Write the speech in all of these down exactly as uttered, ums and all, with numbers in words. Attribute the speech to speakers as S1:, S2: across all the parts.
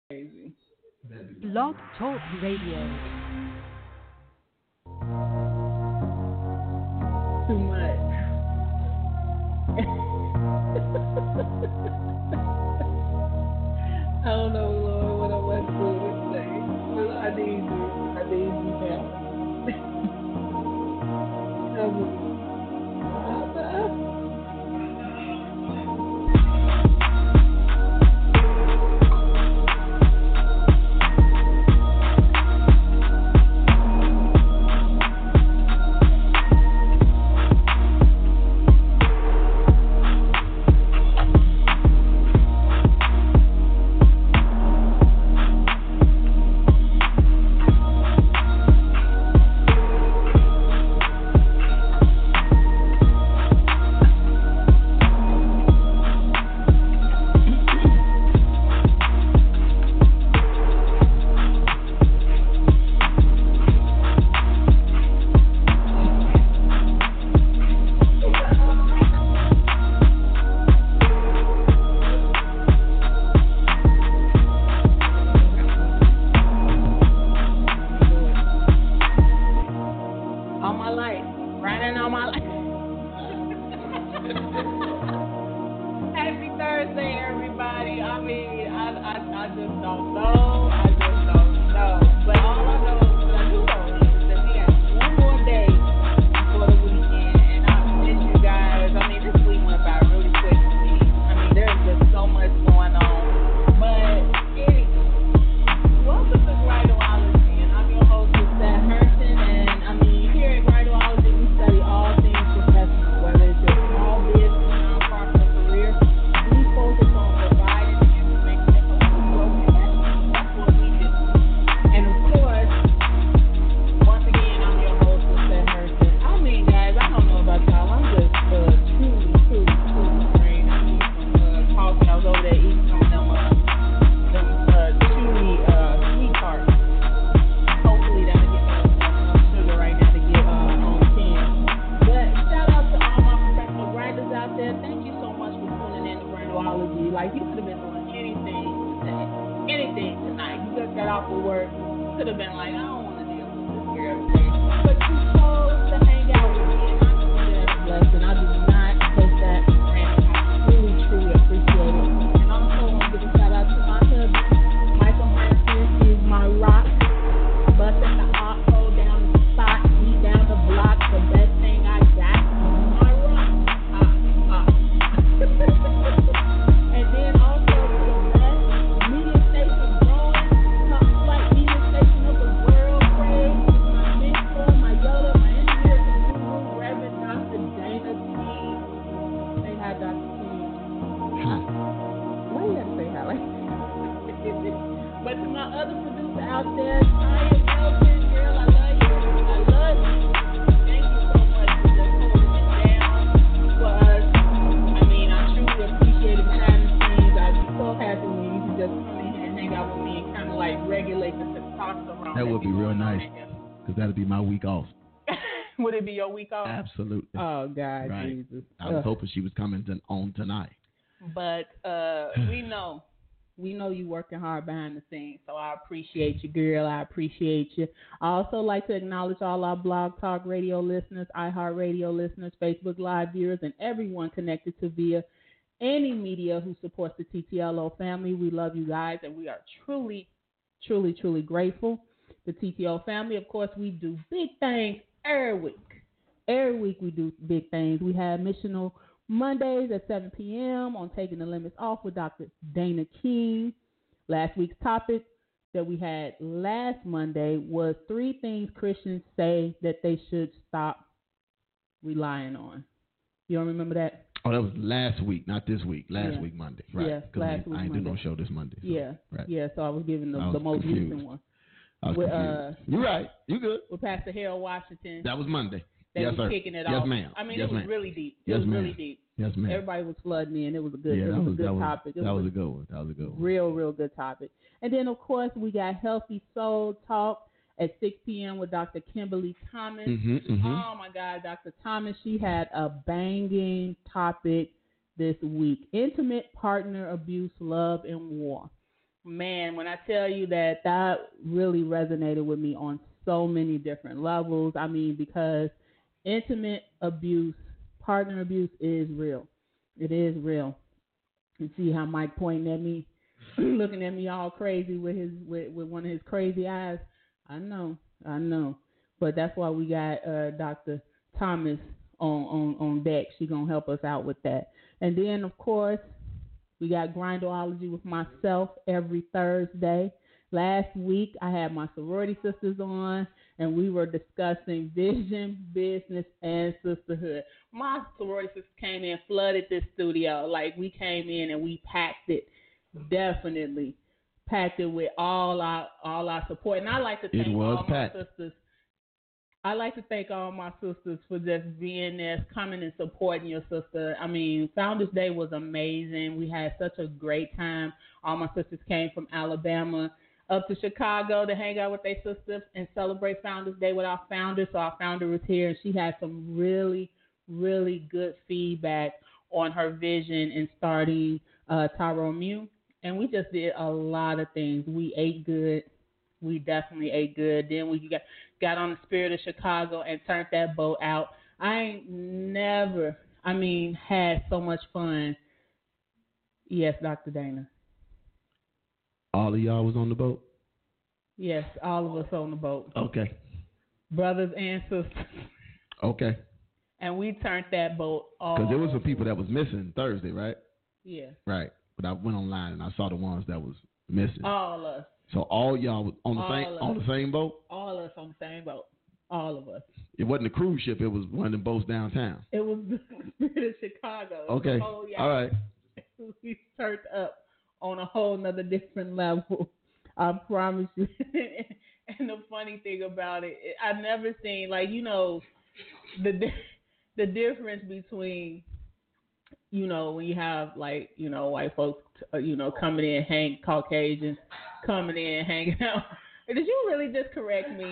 S1: Crazy.
S2: Blog Talk Radio.
S1: Too much. I don't know, Lord, what I want to do today. I need you. I need you now. Come on.
S3: Absolutely.
S1: Oh, God,
S3: right.
S1: Jesus.
S3: I was
S1: Ugh.
S3: hoping she was coming to, on tonight.
S1: But uh, we know. We know you working hard behind the scenes, so I appreciate you, girl. I appreciate you. I also like to acknowledge all our Blog Talk Radio listeners, iHeartRadio listeners, Facebook Live viewers, and everyone connected to via any media who supports the T T L O family. We love you guys, and we are truly, truly, truly grateful. The T T O family, of course, we do big things every week. Every week we do big things. We have missional Mondays at seven p.m. on Taking the Limits Off with Doctor Dana King. Last week's topic that we had last Monday was three things Christians say that they should stop relying on. You don't remember that?
S3: Oh, that was last week, not this week. Last
S1: yeah.
S3: week, Monday. Right.
S1: Yeah, last
S3: we,
S1: week
S3: I ain't
S1: Monday.
S3: do no show this Monday. So,
S1: yeah,
S3: right.
S1: yeah. So I was giving the, was the most
S3: confused.
S1: recent one.
S3: I was
S1: with,
S3: confused.
S1: Uh,
S3: You're right. You good.
S1: With Pastor Harold Washington.
S3: That was Monday.
S1: They
S3: yes,
S1: were
S3: sir.
S1: kicking it
S3: yes,
S1: off.
S3: Ma'am.
S1: I mean,
S3: yes,
S1: it was
S3: ma'am.
S1: really deep. It
S3: yes,
S1: was
S3: ma'am.
S1: really deep.
S3: Yes, ma'am.
S1: Everybody was flooding in. It was a good,
S3: yeah,
S1: it was,
S3: was
S1: a good
S3: that was,
S1: topic. It
S3: that
S1: was,
S3: was a good one. That was a good one.
S1: Real, real good topic. And then, of course, we got Healthy Soul Talk at six p.m. with Doctor Kimberly Thomas.
S3: Mm-hmm, mm-hmm.
S1: Oh, my God, Doctor Thomas, she had a banging topic this week. Intimate partner abuse, love, and war. man, when I tell you that that really resonated with me on so many different levels. I mean, because intimate abuse, partner abuse is real. It is real. You see how Mike pointing at me, looking at me all crazy with his with, with one of his crazy eyes. I know, I know. But that's why we got uh, Doctor Thomas on, on, on deck. She's going to help us out with that. And then, of course, we got Grindology with myself every Thursday. Last week, I had my sorority sisters on, and we were discussing vision, business, and sisterhood. My sorority sisters came in, flooded this studio. Like, we came in and we packed it, definitely packed it with all our all our support. And I like to thank all packed. my sisters. I like to thank all my sisters for just being there, coming and supporting your sister. I mean, Founders Day was amazing. We had such a great time. All my sisters came from Alabama up to Chicago to hang out with their sisters and celebrate Founders Day with our founder. So our founder was here, and she had some really, really good feedback on her vision in starting uh, Tyrone Mew. And we just did a lot of things. We ate good. We definitely ate good. Then we got, got on the Spirit of Chicago and turned that boat out. I ain't never, I mean, had so much fun. Yes, Doctor Dana.
S3: All of y'all was on the boat?
S1: Yes, all of us on the boat.
S3: Okay.
S1: Brothers and sisters.
S3: Okay.
S1: And we turned that boat all.
S3: Because there was some people that was missing Thursday, right?
S1: Yeah.
S3: Right. But I went online and I saw the ones that was missing.
S1: All of us.
S3: So all y'all was on the
S1: all
S3: same on the same boat?
S1: All of us on the same boat. All of us.
S3: It wasn't a cruise ship. It was one of the boats downtown.
S1: It was the Spirit of Chicago.
S3: Okay.
S1: Whole, yeah,
S3: all right.
S1: We turned up on a whole nother different level. I promise you. And the funny thing about it, I've never seen, like, you know, the the difference between, you know, when you have, like, you know, white folks, uh, you know, coming in, hang Caucasians coming in, hanging out. Did you really just correct me?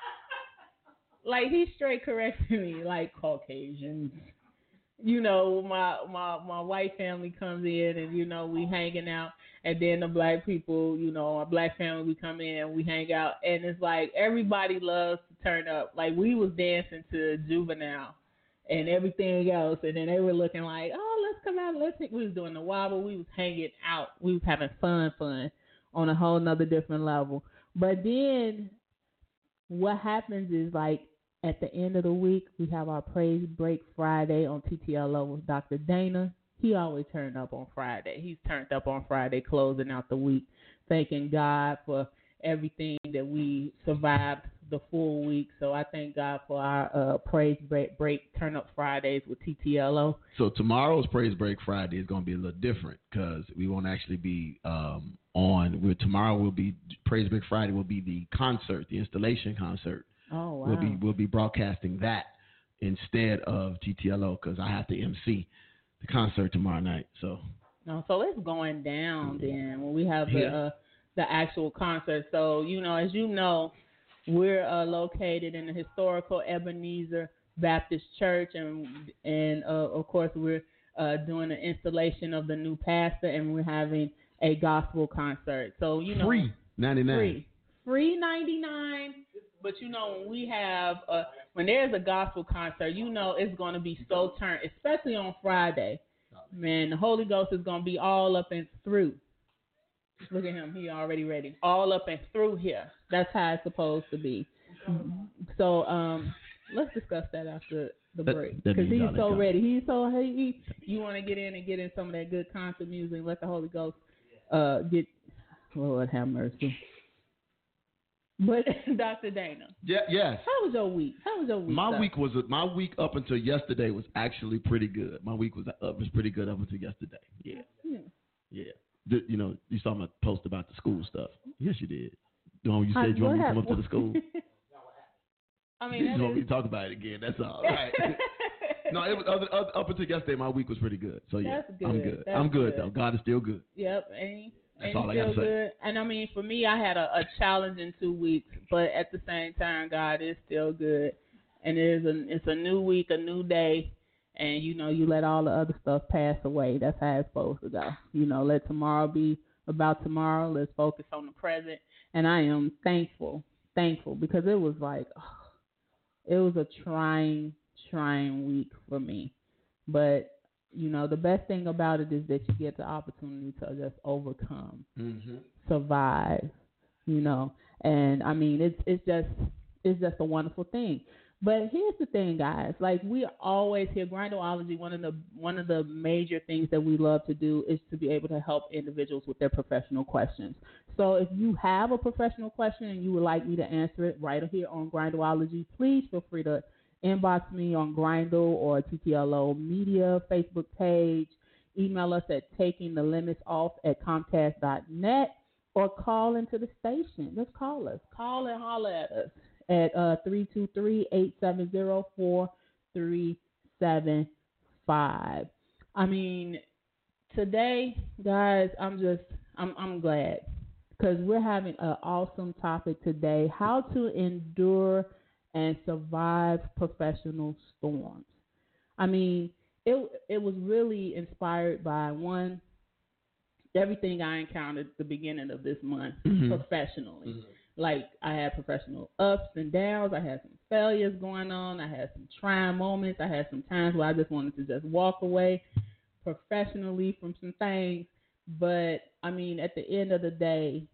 S1: Like, he straight corrected me, like, Caucasians. You know, my, my, my white family comes in and, you know, we hanging out. And then the black people, you know, our black family, we come in and we hang out. And it's like everybody loves to turn up. Like, we was dancing to Juvenile and everything else. And then they were looking like, oh, let's come out. Let's. We was doing the wobble. We was hanging out. We was having fun, fun on a whole nother different level. But then what happens is, like, at the end of the week, we have our Praise Break Friday on T T L O with Doctor Dana. He always turned up on Friday. He's turned up on Friday, closing out the week, thanking God for everything that we survived the full week. So I thank God for our uh, Praise Break, Break Turn Up Fridays with T T L O.
S3: So tomorrow's Praise Break Friday is going to be a little different because we won't actually be um, on. We're, tomorrow will be Praise Break Friday will be the concert, the installation concert.
S1: Oh, wow.
S3: We'll be we'll be broadcasting that instead of T T L O because I have to M C the concert tomorrow night. So
S1: no, so it's going down then when we have the
S3: yeah.
S1: uh, the actual concert. So, you know, as you know, we're uh, located in the historical Ebenezer Baptist Church, and and uh, of course we're uh, doing the installation of the new pastor, and we're having a gospel concert. So, you know,
S3: free ninety-nine,
S1: free, free ninety-nine. But, you know, when we have, a, when there's a gospel concert, you know it's going to be so turned, especially on Friday. Man, the Holy Ghost is going to be all up and through. Look at him. He already ready. All up and through here. That's how it's supposed to be. So um, let's discuss that after the break. Because he's so ready. He's so, he, you want to get in and get in some of that good concert music and let the Holy Ghost uh, get, Lord have mercy. But Doctor Dana,
S3: yeah, yes.
S1: How was your week? How was your week?
S3: My
S1: sir?
S3: week was my week up until yesterday was actually pretty good. My week was uh, was pretty good up until yesterday. Yeah, yeah. yeah. The, you know, you saw my post about the school stuff. Yes, you did. The one you said I, you want me to come up to the school.
S1: I mean,
S3: you want me to talk about it again? That's all right. No, it was other, other, up until yesterday. My week was pretty good. So yeah,
S1: That's good.
S3: I'm good.
S1: That's
S3: I'm good,
S1: good
S3: though. God is still good.
S1: Yep, and
S3: That's
S1: and
S3: all I got to say.
S1: Good. And I mean, for me, I had a, a challenging two weeks, but at the same time, God is still good. And it is a, it's a new week, a new day, and you know, you let all the other stuff pass away. That's how it's supposed to go. You know, let tomorrow be about tomorrow. Let's focus on the present. And I am thankful, thankful because it was like, oh, it was a trying, trying week for me. But, you know, the best thing about it is that you get the opportunity to just overcome, mm-hmm. survive, you know. And, I mean, it's it's just it's just a wonderful thing. But here's the thing, guys. Like, we always hear Grindology, one of the one of the major things that we love to do is to be able to help individuals with their professional questions. So if you have a professional question and you would like me to answer it right here on Grindology, please feel free to inbox me on Grindle or T T L O Media Facebook page. Email us at takingthelimitsoff at comcast dot net or call into the station. Just call us. Call and holler at us at uh, three two three, eight seven zero, four three seven five. I mean, today, guys, I'm just, I'm, I'm glad because we're having an awesome topic today, how to endure and survive professional storms. I mean, it it was really inspired by, one, everything I encountered at the beginning of this month mm-hmm. professionally. Mm-hmm. Like, I had professional ups and downs. I had some failures going on. I had some trying moments. I had some times where I just wanted to just walk away professionally from some things. But, I mean, at the end of the day,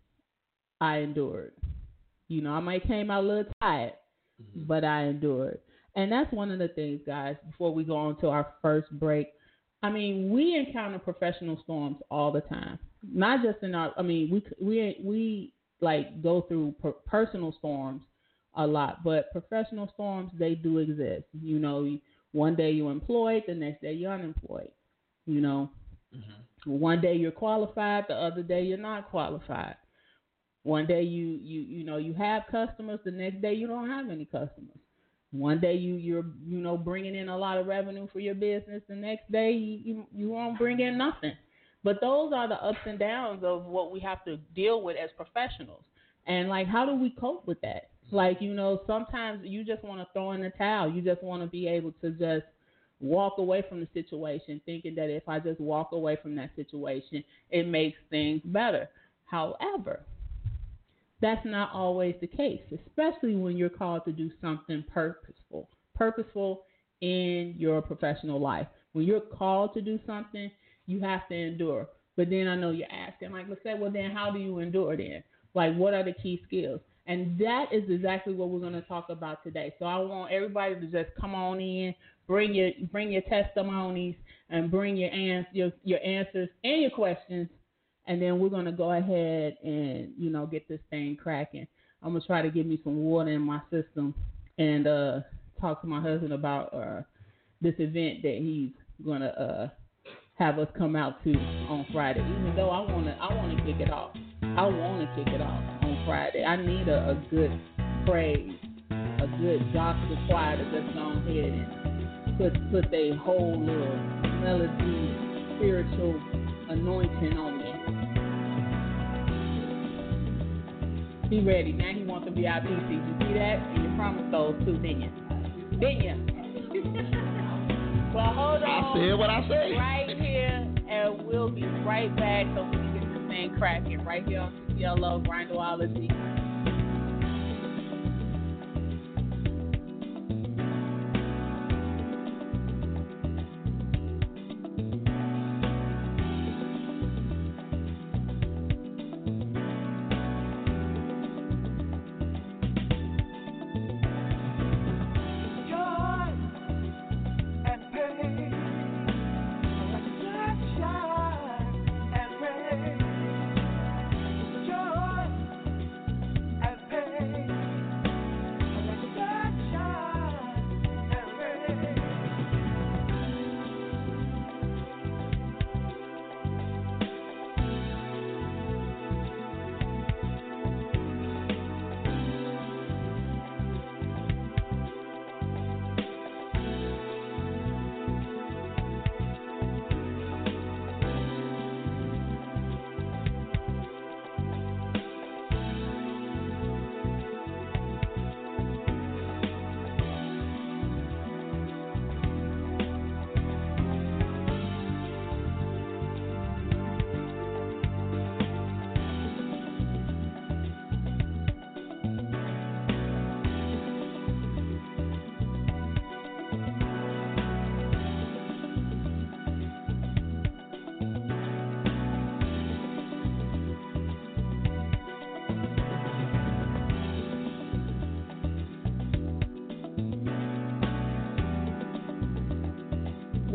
S1: I endured. You know, I might came out a little tired, mm-hmm. but I endured. And that's one of the things, guys, before we go on to our first break. I mean, we encounter professional storms all the time. Not just in our, I mean, we we we like go through per- personal storms a lot, but professional storms, they do exist. You know, one day you're employed, the next day you're unemployed. You know, mm-hmm. one day you're qualified, the other day you're not qualified. One day you, you, you know, you have customers, the next day you don't have any customers. One day you, you're, you know, bringing in a lot of revenue for your business, the next day you, you, you won't bring in nothing. But those are the ups and downs of what we have to deal with as professionals. And, like, how do we cope with that? Like, you know, sometimes you just want to throw in the towel. You just want to be able to just walk away from the situation, thinking that if I just walk away from that situation, it makes things better. However, that's not always the case, especially when you're called to do something purposeful, purposeful in your professional life. When you're called to do something, you have to endure. But then I know you're asking, like, let's say, well, then how do you endure then? Like, what are the key skills? And that is exactly what we're going to talk about today. So I want everybody to just come on in, bring your bring your testimonies, and bring your ans- your, your answers and your questions. And then we're going to go ahead and, you know, get this thing cracking. I'm going to try to get me some water in my system and uh, talk to my husband about uh, this event that he's going to uh, have us come out to on Friday. Even though I want to I want to kick it off. I want to kick it off on Friday. I need a, a good praise, a good gospel choir to just go ahead and put, put their whole little melody, spiritual anointing on me. Be ready. Now he wants to be V I P seats. You see that? And you promised those too, didn't you? Didn't you? Well, hold on.
S3: I said what I said.
S1: Right here, and we'll be right back so we can get this thing cracking right here on T T L O Grindology.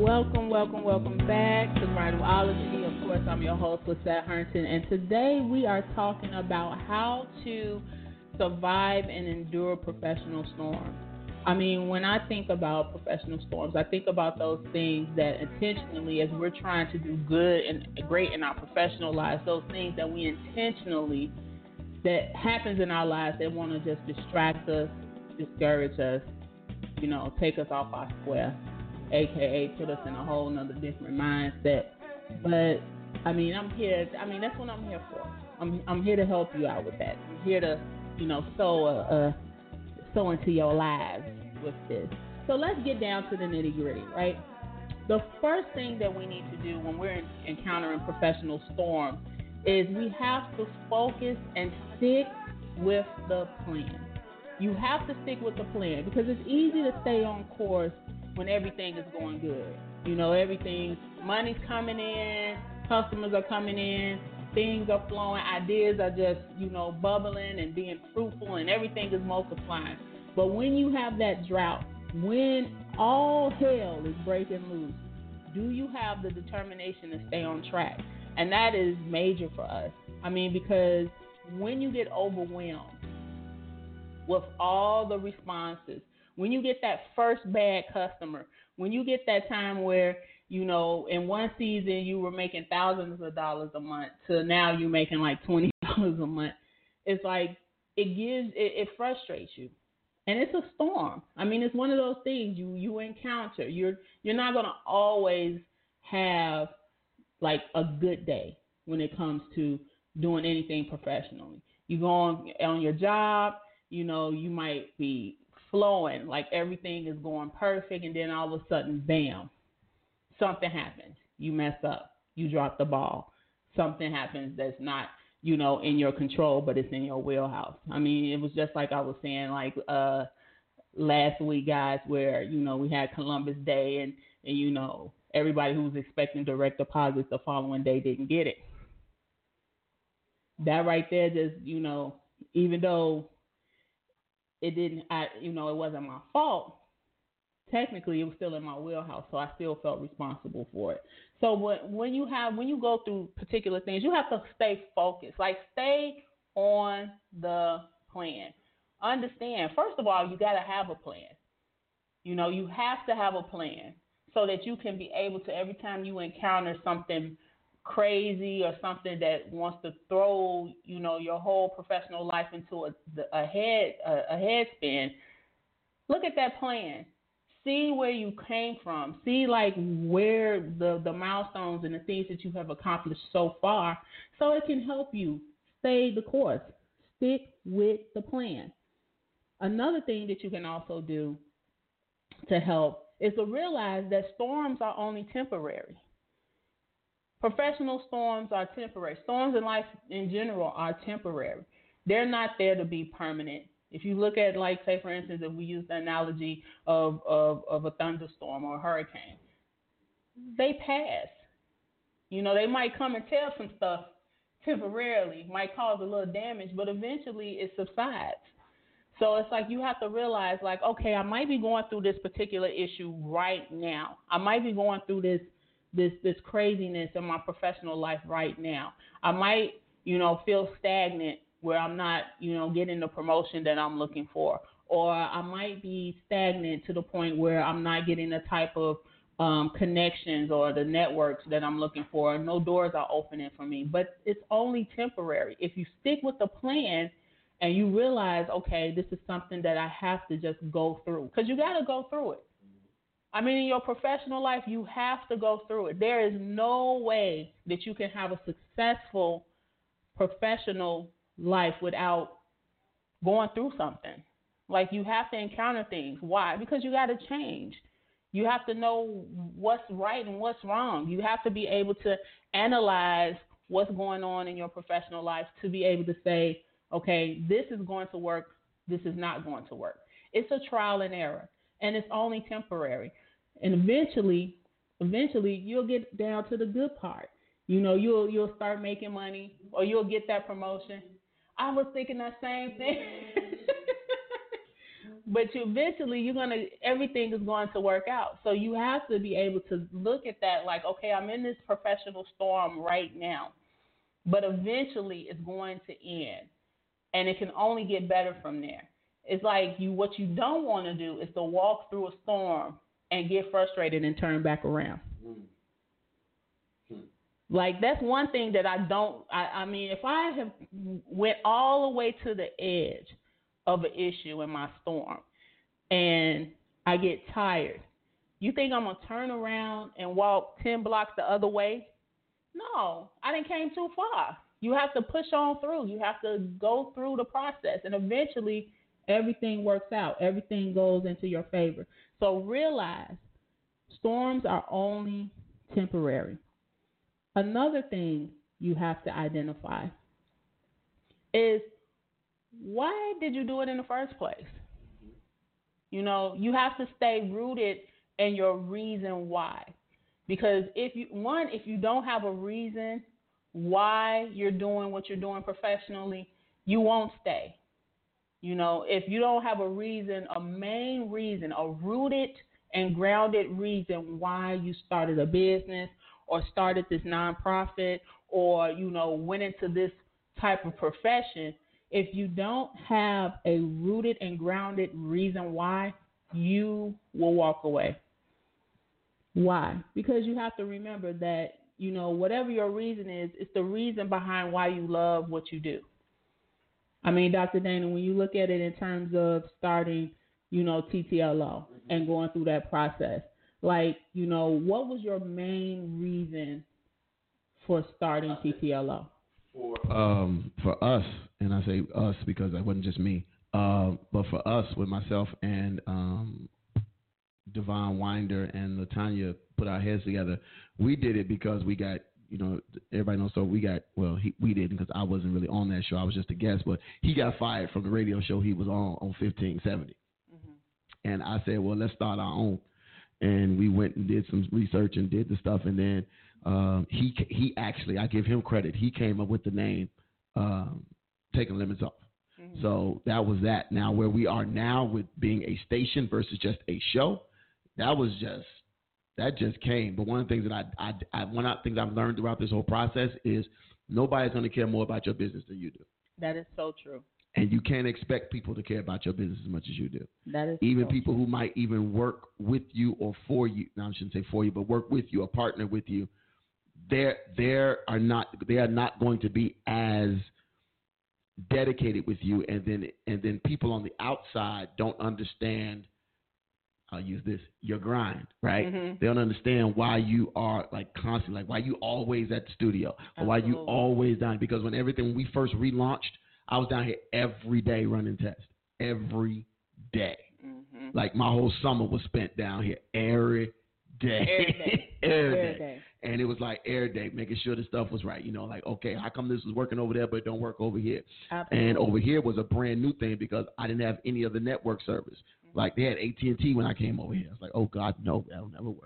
S1: Welcome, welcome, welcome back to Rhinology. Of course, I'm your host, Lisette Herndon, and today we are talking about how to survive and endure professional storms. I mean, when I think about professional storms, I think about those things that intentionally, as we're trying to do good and great in our professional lives, those things that we intentionally, that happens in our lives that want to just distract us, discourage us, you know, take us off our square, aka put us in a whole nother different mindset. But I mean, I'm here. I mean, that's what I'm here for. I'm I'm here to help you out with that. I'm here to, you know, sow a, a sow into your lives with this. So let's get down to the nitty gritty, right? The first thing that we need to do when we're in, encountering professional storms is we have to focus and stick with the plan. You have to stick with the plan because it's easy to stay on course when everything is going good. You know, everything's, money's coming in, customers are coming in, things are flowing, ideas are just, you know, bubbling and being fruitful and everything is multiplying. But when you have that drought, when all hell is breaking loose, do you have the determination to stay on track? And that is major for us. I mean, because when you get overwhelmed with all the responses, when you get that first bad customer, when you get that time where, you know, in one season you were making thousands of dollars a month to now you're making like twenty dollars a month, it's like it gives, it, it frustrates you. And it's a storm. I mean, it's one of those things you, you encounter. You're you're not going to always have like a good day when it comes to doing anything professionally. You go on, on your job, you know, you might be flowing, like everything is going perfect, and then all of a sudden, bam, something happens. You mess up. You drop the ball. Something happens that's not, you know, in your control, but it's in your wheelhouse. I mean, it was just like I was saying, like uh, last week, guys, where, you know, we had Columbus Day, and, and, you know, everybody who was expecting direct deposits the following day didn't get it. That right there just, you know, even though it didn't, I, you know, it wasn't my fault, technically it was still in my wheelhouse, so I still felt responsible for it. So when, when you have, when you go through particular things, you have to stay focused, like stay on the plan. Understand, first of all, you got to have a plan. You know, you have to have a plan so that you can be able to, every time you encounter something crazy or something that wants to throw, you know, your whole professional life into a, a head a, a head spin, look at that plan. See where you came from. See like where the, the milestones and the things that you have accomplished so far, so it can help you stay the course. Stick with the plan. Another thing that you can also do to help is to realize that storms are only temporary. Professional storms are temporary. Storms in life in general are temporary. They're not there to be permanent. If you look at, like, say, for instance, if we use the analogy of, of, of a thunderstorm or a hurricane, they pass. You know, they might come and tell some stuff temporarily, might cause a little damage, but eventually it subsides. So it's like you have to realize, like, okay, I might be going through this particular issue right now. I might be going through this this this craziness in my professional life right now. I might, you know, feel stagnant where I'm not, you know, getting the promotion that I'm looking for. Or I might be stagnant to the point where I'm not getting the type of um, connections or the networks that I'm looking for. No doors are opening for me. But it's only temporary. If you stick with the plan and you realize, okay, this is something that I have to just go through. Because you got to go through it. I mean, in your professional life, you have to go through it. There is no way that you can have a successful professional life without going through something. Like, you have to encounter things. Why? Because you got to change. You have to know what's right and what's wrong. You have to be able to analyze what's going on in your professional life to be able to say, okay, this is going to work, this is not going to work. It's a trial and error, and it's only temporary. And eventually, eventually you'll get down to the good part. You know, you'll you'll start making money, or you'll get that promotion. I was thinking that same thing. but you eventually you're gonna everything is going to work out. So you have to be able to look at that like, okay, I'm in this professional storm right now, but eventually it's going to end, and it can only get better from there. It's like you what you don't want to do is to walk through a storm and get frustrated and turn back around. Mm-hmm. Like that's one thing that I don't. I, I mean, if I have went all the way to the edge of an issue in my storm, and I get tired, you think I'm gonna turn around and walk ten blocks the other way? No, I didn't came too far. You have to push on through. You have to go through the process, and eventually everything works out. Everything goes into your favor. So realize storms are only temporary. Another thing you have to identify is why did you do it in the first place? You know, you have to stay rooted in your reason why. Because if you, one, if you don't have a reason why you're doing what you're doing professionally, you won't stay. You know, if you don't have a reason, a main reason, a rooted and grounded reason why you started a business or started this nonprofit or, you know, went into this type of profession, if you don't have a rooted and grounded reason why, you will walk away. Why? Because you have to remember that, you know, whatever your reason is, it's the reason behind why you love what you do. I mean, Doctor Dana, when you look at it in terms of starting, you know, T T L O and going through that process, like, you know, what was your main reason for starting T T L O?
S3: For um for us, and I say us because it wasn't just me, uh, but for us with myself and um, Devon Winder and LaTanya put our heads together, we did it because we got, you know, everybody knows, so we got, well, he, we didn't because I wasn't really on that show. I was just a guest, but he got fired from the radio show he was on, on fifteen seventy. Mm-hmm. And I said, well, let's start our own. And we went and did some research and did the stuff. And then um, he he actually, I give him credit, he came up with the name um, Taking Limits Off. Mm-hmm. So that was that. Now where we are now with being a station versus just a show, that was just, that just came. But one of the things that I, I, I one of the things I've learned throughout this whole process is nobody's going to care more about your business than you do.
S1: That is so true.
S3: And you can't expect people to care about your business as much as you do.
S1: That is
S3: even
S1: so
S3: people
S1: true.
S3: who might even work with you or for you. Now I shouldn't say for you, but work with you or partner with you. They're they are not they are not going to be as dedicated with you. And then and then people on the outside don't understand. I'll use this, your grind, right? Mm-hmm. They don't understand why you are like constantly, like why you always at the studio or why you always down. Because when everything, when we first relaunched, I was down here every day running tests, every day. Mm-hmm. Like my whole summer was spent down here every day.
S1: Every day.
S3: every
S1: every
S3: day.
S1: day.
S3: And it was like every day, making sure the stuff was right. You know, like, okay, how come this was working over there, but it don't work over here? Absolutely. And over here was a brand new thing because I didn't have any other network service. Like they had A T and T when I came over here. I was like, oh God, no, that'll never work.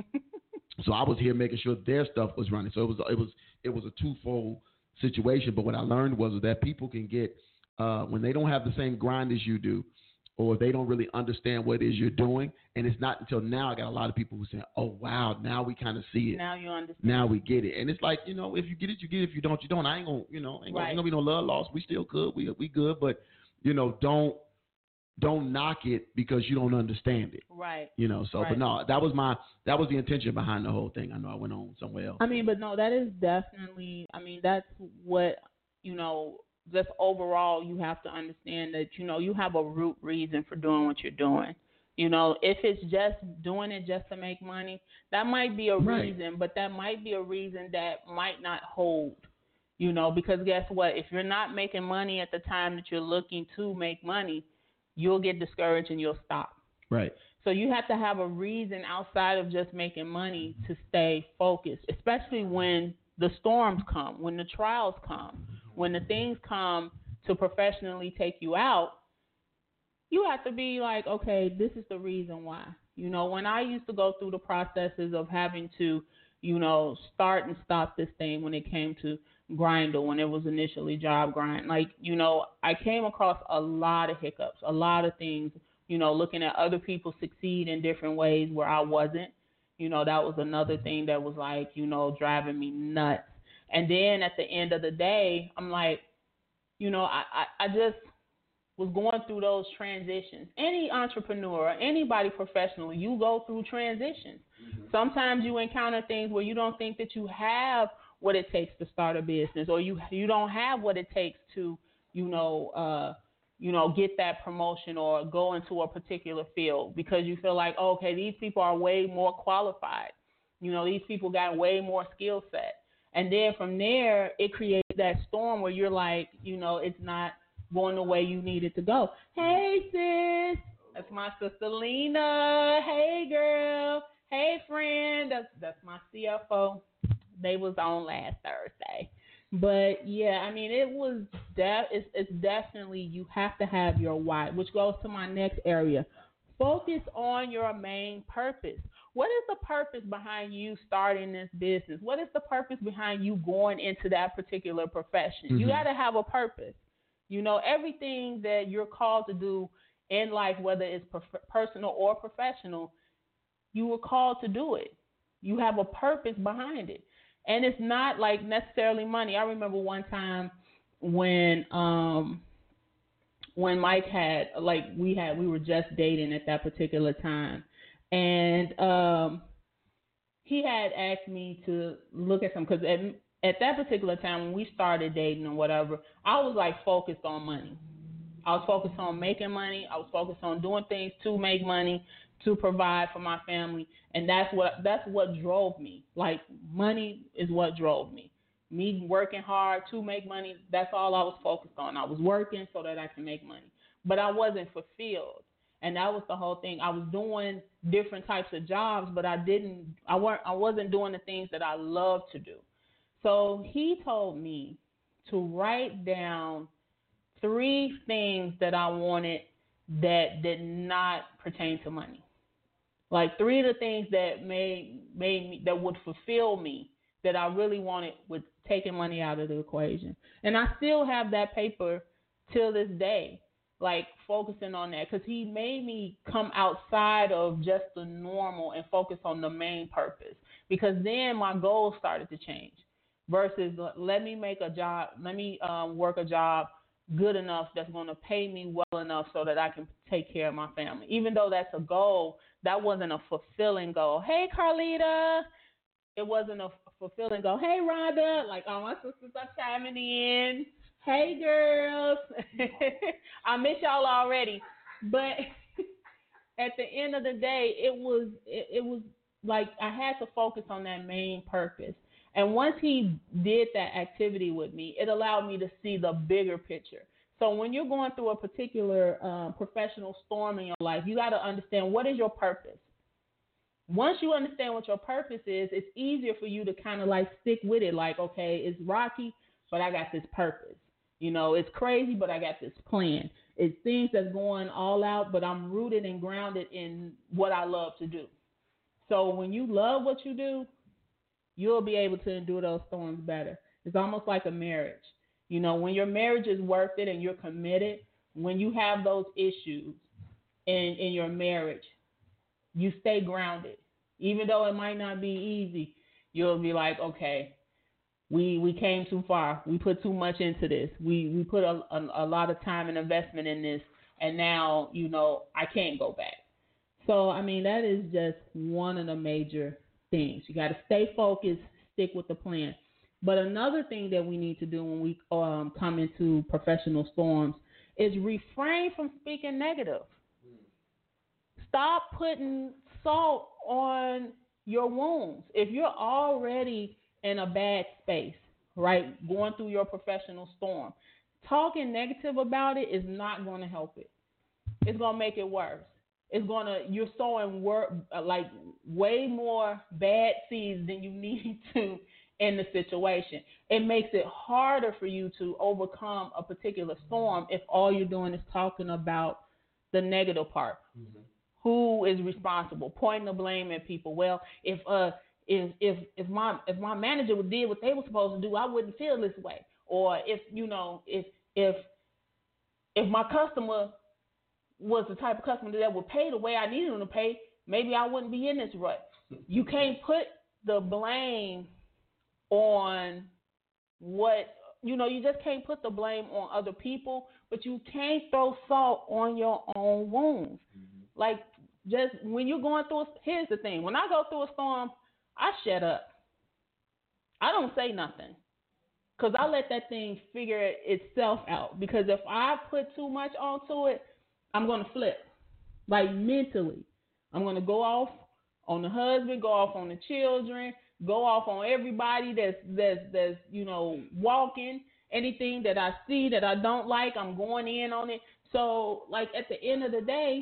S3: So I was here making sure their stuff was running. So it was it was it was a twofold situation. But what I learned was that people can get uh, when they don't have the same grind as you do, or they don't really understand what it is you're doing. And it's not until now I got a lot of people who say, oh wow, now we kind of see it.
S1: Now you understand.
S3: Now we get it. And it's like, you know, if you get it, you get it. If you don't, you don't. I ain't gonna, you know, ain't gonna,
S1: right.
S3: ain't gonna be no love lost. We still good. We we good. But you know, don't. Don't knock it because you don't understand it.
S1: Right.
S3: You know, so,
S1: right.
S3: but no, that was my, that was the intention behind the whole thing. I know I went on somewhere else.
S1: I mean, but no, that is definitely, I mean, that's what, you know, just overall you have to understand that, you know, you have a root reason for doing what you're doing. You know, if it's just doing it just to make money, that might be a
S3: right.
S1: reason, but that might be a reason that might not hold. You know, because guess what? If you're not making money at the time that you're looking to make money, you'll get discouraged and you'll stop.
S3: Right.
S1: So you have to have a reason outside of just making money to stay focused, especially when the storms come, when the trials come, when the things come to professionally take you out. You have to be like, okay, this is the reason why. You know, when I used to go through the processes of having to, you know, start and stop this thing when it came to Grindr, when it was initially Job Grind, like, you know, I came across a lot of hiccups, a lot of things you know, looking at other people succeed in different ways where I wasn't. You know, that was another thing that was like, you know, driving me nuts. And then at the end of the day, I'm like, you know, I, I, I just was going through those transitions. Any entrepreneur, anybody professional, you go through transitions. Mm-hmm. Sometimes you encounter things where you don't think that you have what it takes to start a business, or you you don't have what it takes to, you know, uh, you know, get that promotion or go into a particular field because you feel like, oh, okay, these people are way more qualified. You know, these people got way more skill set. And then from there, it creates that storm where you're like, you know, it's not going the way you need it to go. Hey, sis. That's my sister Lena. Hey, girl. Hey, friend. That's that's my C F O. They was on last Thursday. But, yeah, I mean, it was de- it's, it's definitely you have to have your why, which goes to my next area. Focus on your main purpose. What is the purpose behind you starting this business? What is the purpose behind you going into that particular profession? Mm-hmm. You got to have a purpose. You know, everything that you're called to do in life, whether it's prof- personal or professional, you were called to do it. You have a purpose behind it. And it's not like necessarily money. I remember one time when um, when Mike had, like we had, we were just dating at that particular time. And um, he had asked me to look at some, because at, at that particular time when we started dating or whatever, I was like focused on money. I was focused on making money. I was focused on doing things to make money, to provide for my family. And that's what that's what drove me. Like, money is what drove me. Me working hard to make money, that's all I was focused on. I was working so that I can make money. But I wasn't fulfilled. And that was the whole thing. I was doing different types of jobs, but I didn't I weren't I wasn't doing the things that I love to do. So he told me to write down three things that I wanted that did not pertain to money. Like three of the things that made made me that would fulfill me, that I really wanted, with taking money out of the equation. And I still have that paper till this day, like focusing on that, because he made me come outside of just the normal and focus on the main purpose. Because then my goals started to change. Versus let me make a job, let me um, work a job good enough that's going to pay me well enough so that I can take care of my family. Even though that's a goal, that wasn't a fulfilling goal. Hey, Carlita. It wasn't a fulfilling goal. Hey, Rhonda. Like, all my sisters are chiming in. Hey, girls. I miss y'all already. But at the end of the day, it was it, it was like I had to focus on that main purpose. And once he did that activity with me, it allowed me to see the bigger picture. So when you're going through a particular uh, professional storm in your life, you got to understand, what is your purpose? Once you understand what your purpose is, it's easier for you to kind of like stick with it. Like, okay, it's rocky, but I got this purpose. You know, it's crazy, but I got this plan. It's things that's going all out, but I'm rooted and grounded in what I love to do. So when you love what you do, you'll be able to endure those storms better. It's almost like a marriage. You know, when your marriage is worth it and you're committed, when you have those issues in, in your marriage, you stay grounded. Even though it might not be easy, you'll be like, okay, we we came too far. We put too much into this. We we put a, a, a lot of time and investment in this, and now, you know, I can't go back. So, I mean, that is just one of the major things. You got to stay focused, stick with the plan. But another thing that we need to do when we um, come into professional storms is refrain from speaking negative. Stop putting salt on your wounds. If you're already in a bad space, right, going through your professional storm, talking negative about it is not going to help it. It's going to make it worse. It's gonna you're sowing wor- like way more bad seeds than you need to in the situation. It makes it harder for you to overcome a particular storm if all you're doing is talking about the negative part. Mm-hmm. Who is responsible? Pointing the blame at people. Well, if uh if if if my if my manager did what they were supposed to do, I wouldn't feel this way. Or if you know if if if my customer was the type of customer that would pay the way I needed them to pay, maybe I wouldn't be in this rut. You can't put the blame on what, you know, you just can't put the blame on other people, but you can't throw salt on your own wounds. Mm-hmm. Like, just when you're going through, a, here's the thing. When I go through a storm, I shut up. I don't say nothing because I let that thing figure itself out. Because if I put too much onto it, I'm going to flip, like mentally. I'm going to go off on the husband, go off on the children, go off on everybody that's, that's, that's, you know, walking. Anything that I see that I don't like, I'm going in on it. So, like, at the end of the day,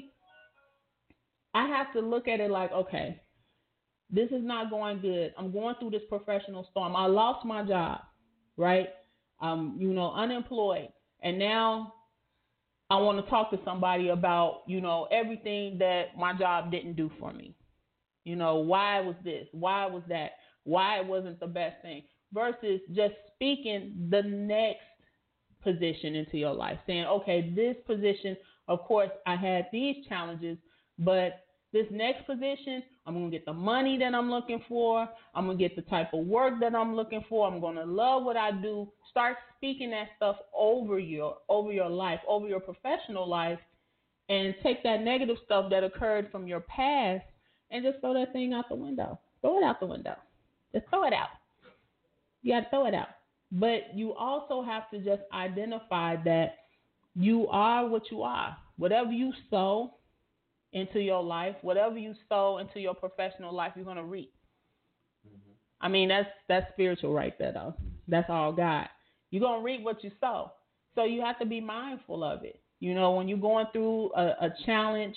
S1: I have to look at it like, okay, this is not going good. I'm going through this professional storm. I lost my job, right? I'm, you know, unemployed. And now I want to talk to somebody about, you know, everything that my job didn't do for me. You know, why was this? Why was that? Why it wasn't the best thing? Versus just speaking the next position into your life. Saying, okay, this position, of course, I had these challenges, but this next position, I'm going to get the money that I'm looking for. I'm going to get the type of work that I'm looking for. I'm going to love what I do. Start speaking that stuff over your over your life, over your professional life, and take that negative stuff that occurred from your past and just throw that thing out the window. Throw it out the window. Just throw it out. You got to throw it out. But you also have to just identify that you are what you are. Whatever you sow into your life, whatever you sow into your professional life, you're going to reap. Mm-hmm. I mean, that's that's spiritual right there, though. That's all God. You're going to reap what you sow. So you have to be mindful of it. You know, when you're going through a, a challenge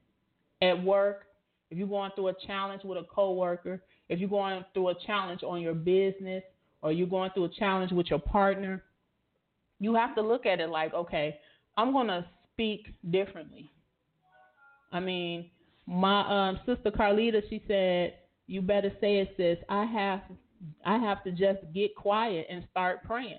S1: at work, if you're going through a challenge with a coworker, if you're going through a challenge on your business, or you're going through a challenge with your partner, you have to look at it like, okay, I'm going to speak differently. I mean, my um, sister Carlita, she said, you better say it, sis. I have, I have to just get quiet and start praying.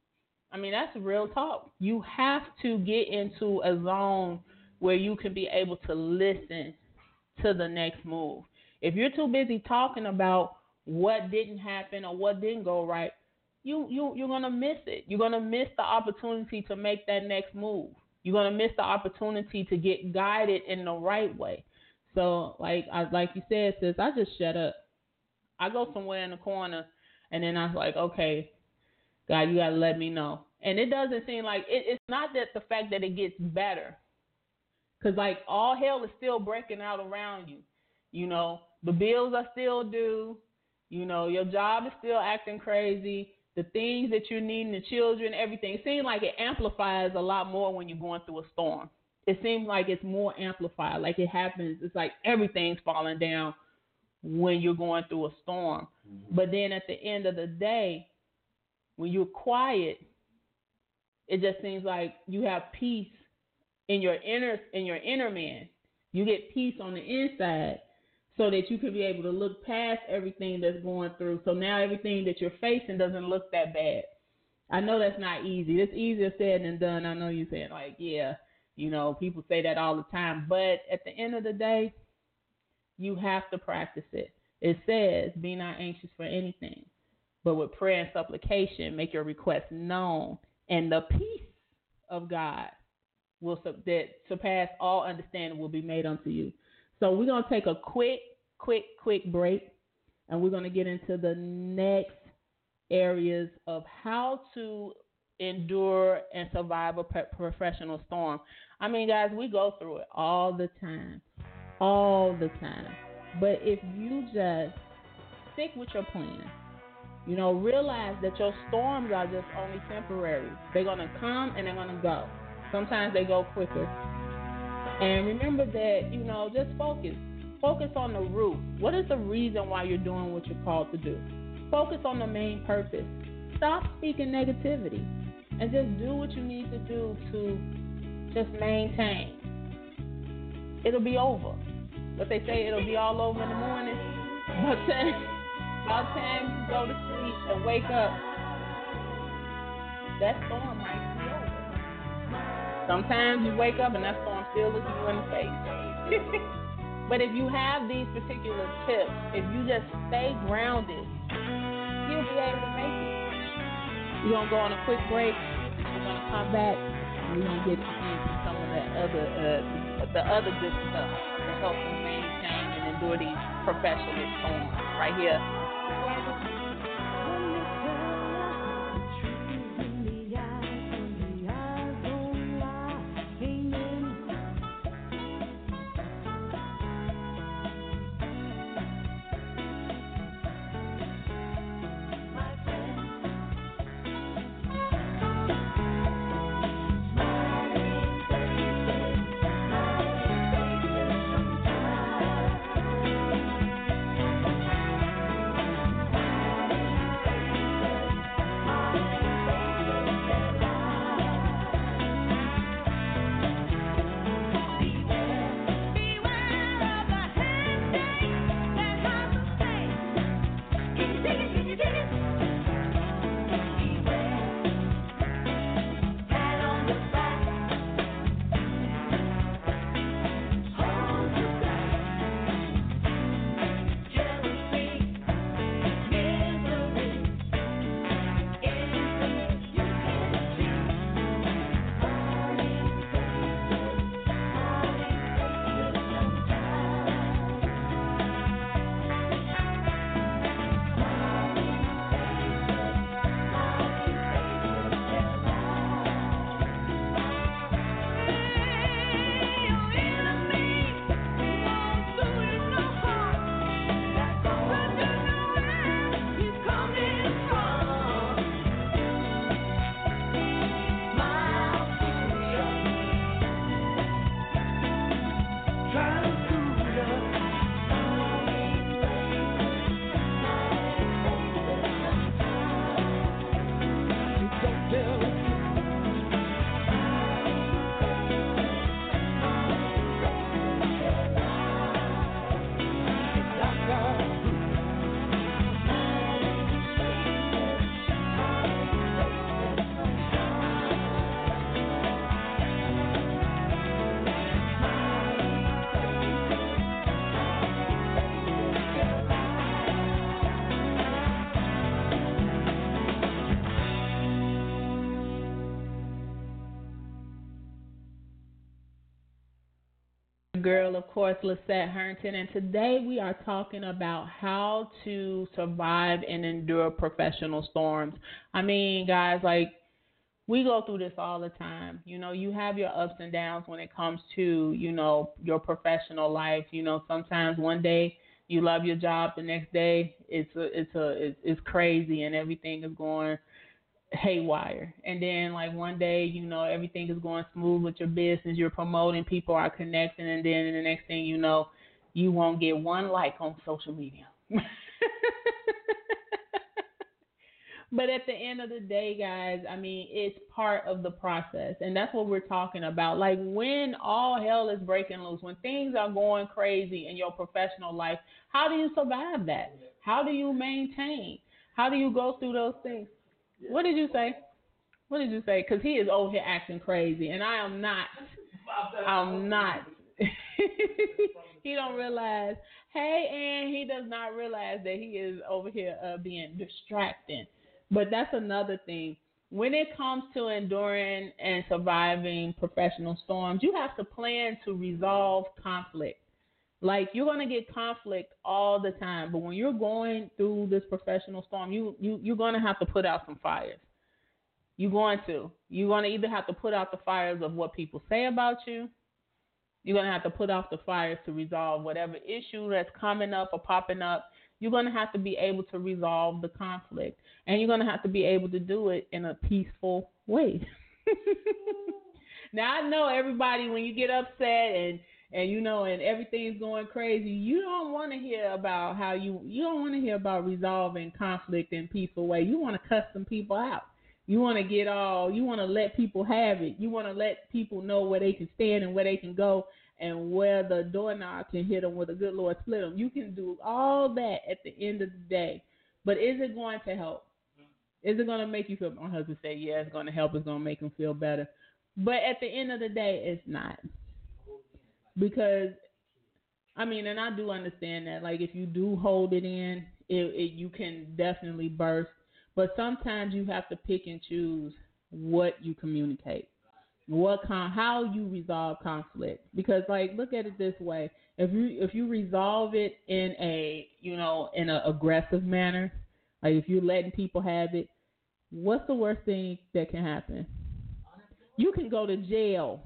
S1: I mean, that's real talk. You have to get into a zone where you can be able to listen to the next move. If you're too busy talking about what didn't happen or what didn't go right, you, you, you're going to miss it. You're going to miss the opportunity to make that next move. You're going to miss the opportunity to get guided in the right way. So, like I, like you said, sis, I just shut up. I go somewhere in the corner, and then I was like, okay, God, you got to let me know. And it doesn't seem like, it, it's not that the fact that it gets better. Because, like, all hell is still breaking out around you. You know, the bills are still due. You know, your job is still acting crazy. The things that you're needing, the children, everything. It seems like it amplifies a lot more when you're going through a storm. It seems like it's more amplified. Like it happens. It's like everything's falling down when you're going through a storm. Mm-hmm. But then at the end of the day, when you're quiet, it just seems like you have peace in your inner in your inner man. You get peace on the inside, so that you can be able to look past everything that's going through. So now everything that you're facing doesn't look that bad. I know that's not easy. It's easier said than done. I know you're saying, like, yeah, you know, people say that all the time. But at the end of the day, you have to practice it. It says, be not anxious for anything, but with prayer and supplication, make your requests known. And the peace of God will that surpass all understanding will be made unto you. So we're going to take a quick, quick, quick break, and we're going to get into the next areas of how to endure and survive a professional storm. I mean, guys, we go through it all the time, all the time. But if you just stick with your plan, you know, realize that your storms are just only temporary. They're going to come and they're going to go. Sometimes they go quicker. And remember that, you know, just focus. Focus on the root. What is the reason why you're doing what you're called to do? Focus on the main purpose. Stop speaking negativity and just do what you need to do to just maintain. It'll be over. But they say it'll be all over in the morning. By the time, by the time you go to sleep and wake up, that storm might be over. Sometimes you wake up and that storm's still look you in the face. But if you have these particular tips, if you just stay grounded, you'll be able to make it. We're going to go on a quick break. We're going to come back, and we're going to get into some of the other, uh, the other good stuff to help you maintain and endure these professional storms right here. Girl, of course, Lisette Harrington, and today we are talking about how to survive and endure professional storms. I mean, guys, like, we go through this all the time. You know, you have your ups and downs when it comes to, you know, your professional life. You know, sometimes one day you love your job, the next day it's a, it's a, it's, it's crazy and everything is going haywire. And then, like, one day, you know, everything is going smooth with your business, you're promoting, people are connecting, and then the next thing you know, you won't get one like on social media. But at the end of the day, guys, I mean, it's part of the process, and that's what we're talking about. Like, when all hell is breaking loose, when things are going crazy in your professional life, how do you survive that? How do you maintain? How do you go through those things? What did you say? What did you say? Because he is over here acting crazy, and I am not. I'm not. He don't realize. Hey, and he does not realize that he is over here uh, being distracting. But that's another thing. When it comes to enduring and surviving professional storms, you have to plan to resolve conflict. Like, you're going to get conflict all the time, but when you're going through this professional storm, you, you, you're going to have to put out some fires. You're going to. You're going to either have to put out the fires of what people say about you. You're going to have to put out the fires to resolve whatever issue that's coming up or popping up. You're going to have to be able to resolve the conflict, and you're going to have to be able to do it in a peaceful way. Now, I know everybody, when you get upset and And, you know, and everything's going crazy, you don't want to hear about how you, you don't want to hear about resolving conflict in a peaceful way. You want to cuss some people out. You want to get all, you want to let people have it. You want to let people know where they can stand and where they can go and where the doorknob can hit them with a good Lord split them. You can do all that at the end of the day. But is it going to help? Is it going to make you feel, my husband said, yeah, it's going to help. It's going to make him feel better. But at the end of the day, it's not. because I mean, and I do understand that. Like, if you do hold it in, it, it you can definitely burst. But sometimes you have to pick and choose what you communicate, what con- how you resolve conflict. Because, like, look at it this way: if you if you resolve it in a you know in an aggressive manner, like if you're letting people have it, what's the worst thing that can happen? You can go to jail.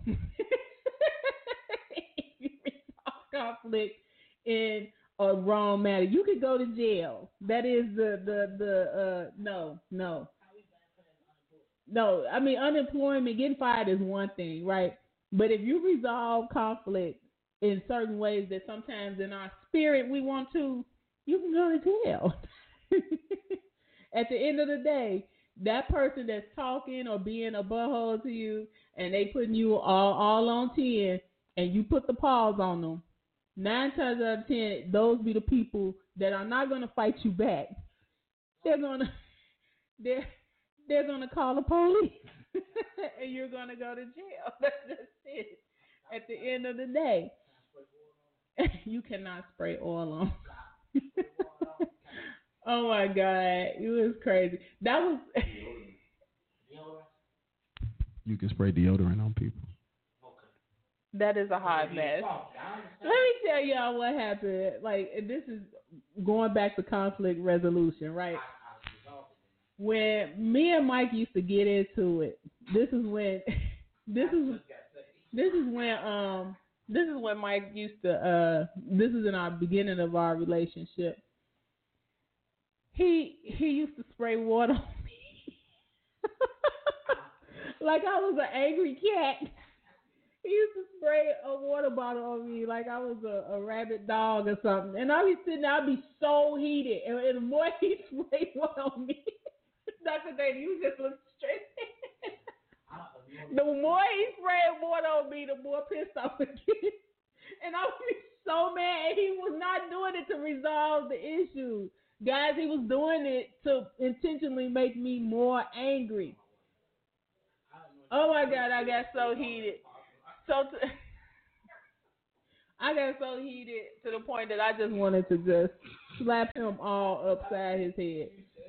S1: Conflict in a wrong matter, you could go to jail. That is the the the uh no no no. I mean, unemployment, getting fired is one thing, right? But if you resolve conflict in certain ways that sometimes in our spirit we want to, you can go to jail. At the end of the day, that person that's talking or being a butthole to you, and they putting you all all on ten, and you put the pause on them. Nine times out of ten, those be the people that are not gonna fight you back. They're gonna they're they're gonna call the police, and you're gonna go to jail. That's just it. At the end of the day, you cannot spray oil on. Oh my God, it was crazy. That was.
S3: You can spray deodorant on people.
S1: That is a hot mess. Let me tell y'all what happened. Like, this is going back to conflict resolution, right? When me and Mike used to get into it, this is when, this is, this is when, um, this is when Mike used to, uh, this is in our beginning of our relationship. He he used to spray water on me, like I was an angry cat. He used to spray a water bottle on me like I was a, a rabid dog or something. And I'd be sitting there, I'd be so heated. And, and the more he sprayed water on me, Doctor Dave, you just look straight. The more he sprayed water on me, the more pissed off I get. And I would be so mad. He was not doing it to resolve the issue. Guys, he was doing it to intentionally make me more angry. Oh my God, I got so heated. So to, I got so heated to the point that I just wanted to just slap him all upside his head.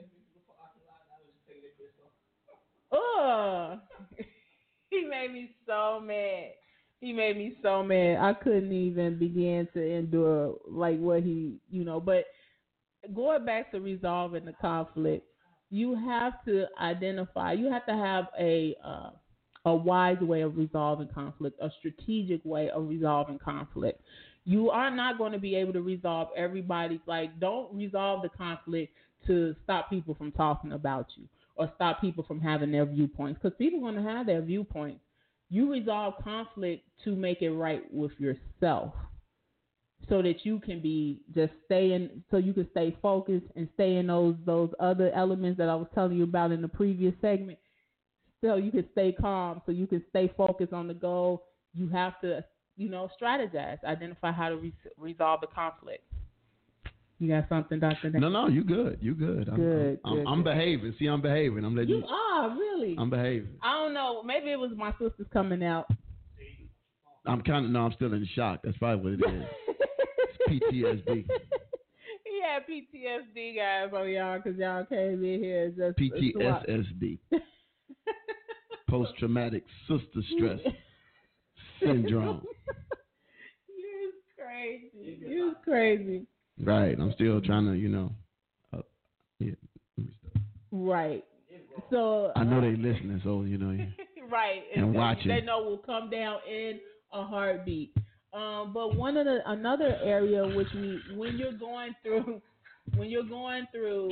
S1: Ugh. He made me so mad. He made me so mad. I couldn't even begin to endure like what he, you know, but going back to resolving the conflict, you have to identify, you have to have a uh, a wise way of resolving conflict, a strategic way of resolving conflict. You are not going to be able to resolve everybody. Like, don't resolve the conflict to stop people from talking about you or stop people from having their viewpoints, because people are going to have their viewpoints. You resolve conflict to make it right with yourself so that you can be just staying, so you can stay focused and stay in those those other elements that I was telling you about in the previous segment. So you can stay calm, so you can stay focused on the goal. You have to, you know, strategize, identify how to re- resolve the conflict. You got something, Doctor No,
S3: no, you good. You good. I'm,
S1: good,
S3: I'm,
S1: good,
S3: I'm, I'm
S1: good.
S3: behaving. See, I'm behaving. I'm letting you.
S1: You are, really.
S3: I'm behaving.
S1: I don't know. Maybe it was my sisters coming out.
S3: I'm kind of, no, I'm still in shock. That's probably what it is. It's P T S D.
S1: He had P T S D, guys, on y'all, because y'all came in here and just...
S3: P T S D. Post-traumatic sister stress syndrome.
S1: You're crazy. You're crazy.
S3: Right. I'm still trying to, you know. Uh, yeah.
S1: Right. So
S3: I know they listening, so you know. Yeah.
S1: Right.
S3: And, and watching.
S1: They know we'll come down in a heartbeat. Um, but one of the another area which we when you're going through when you're going through.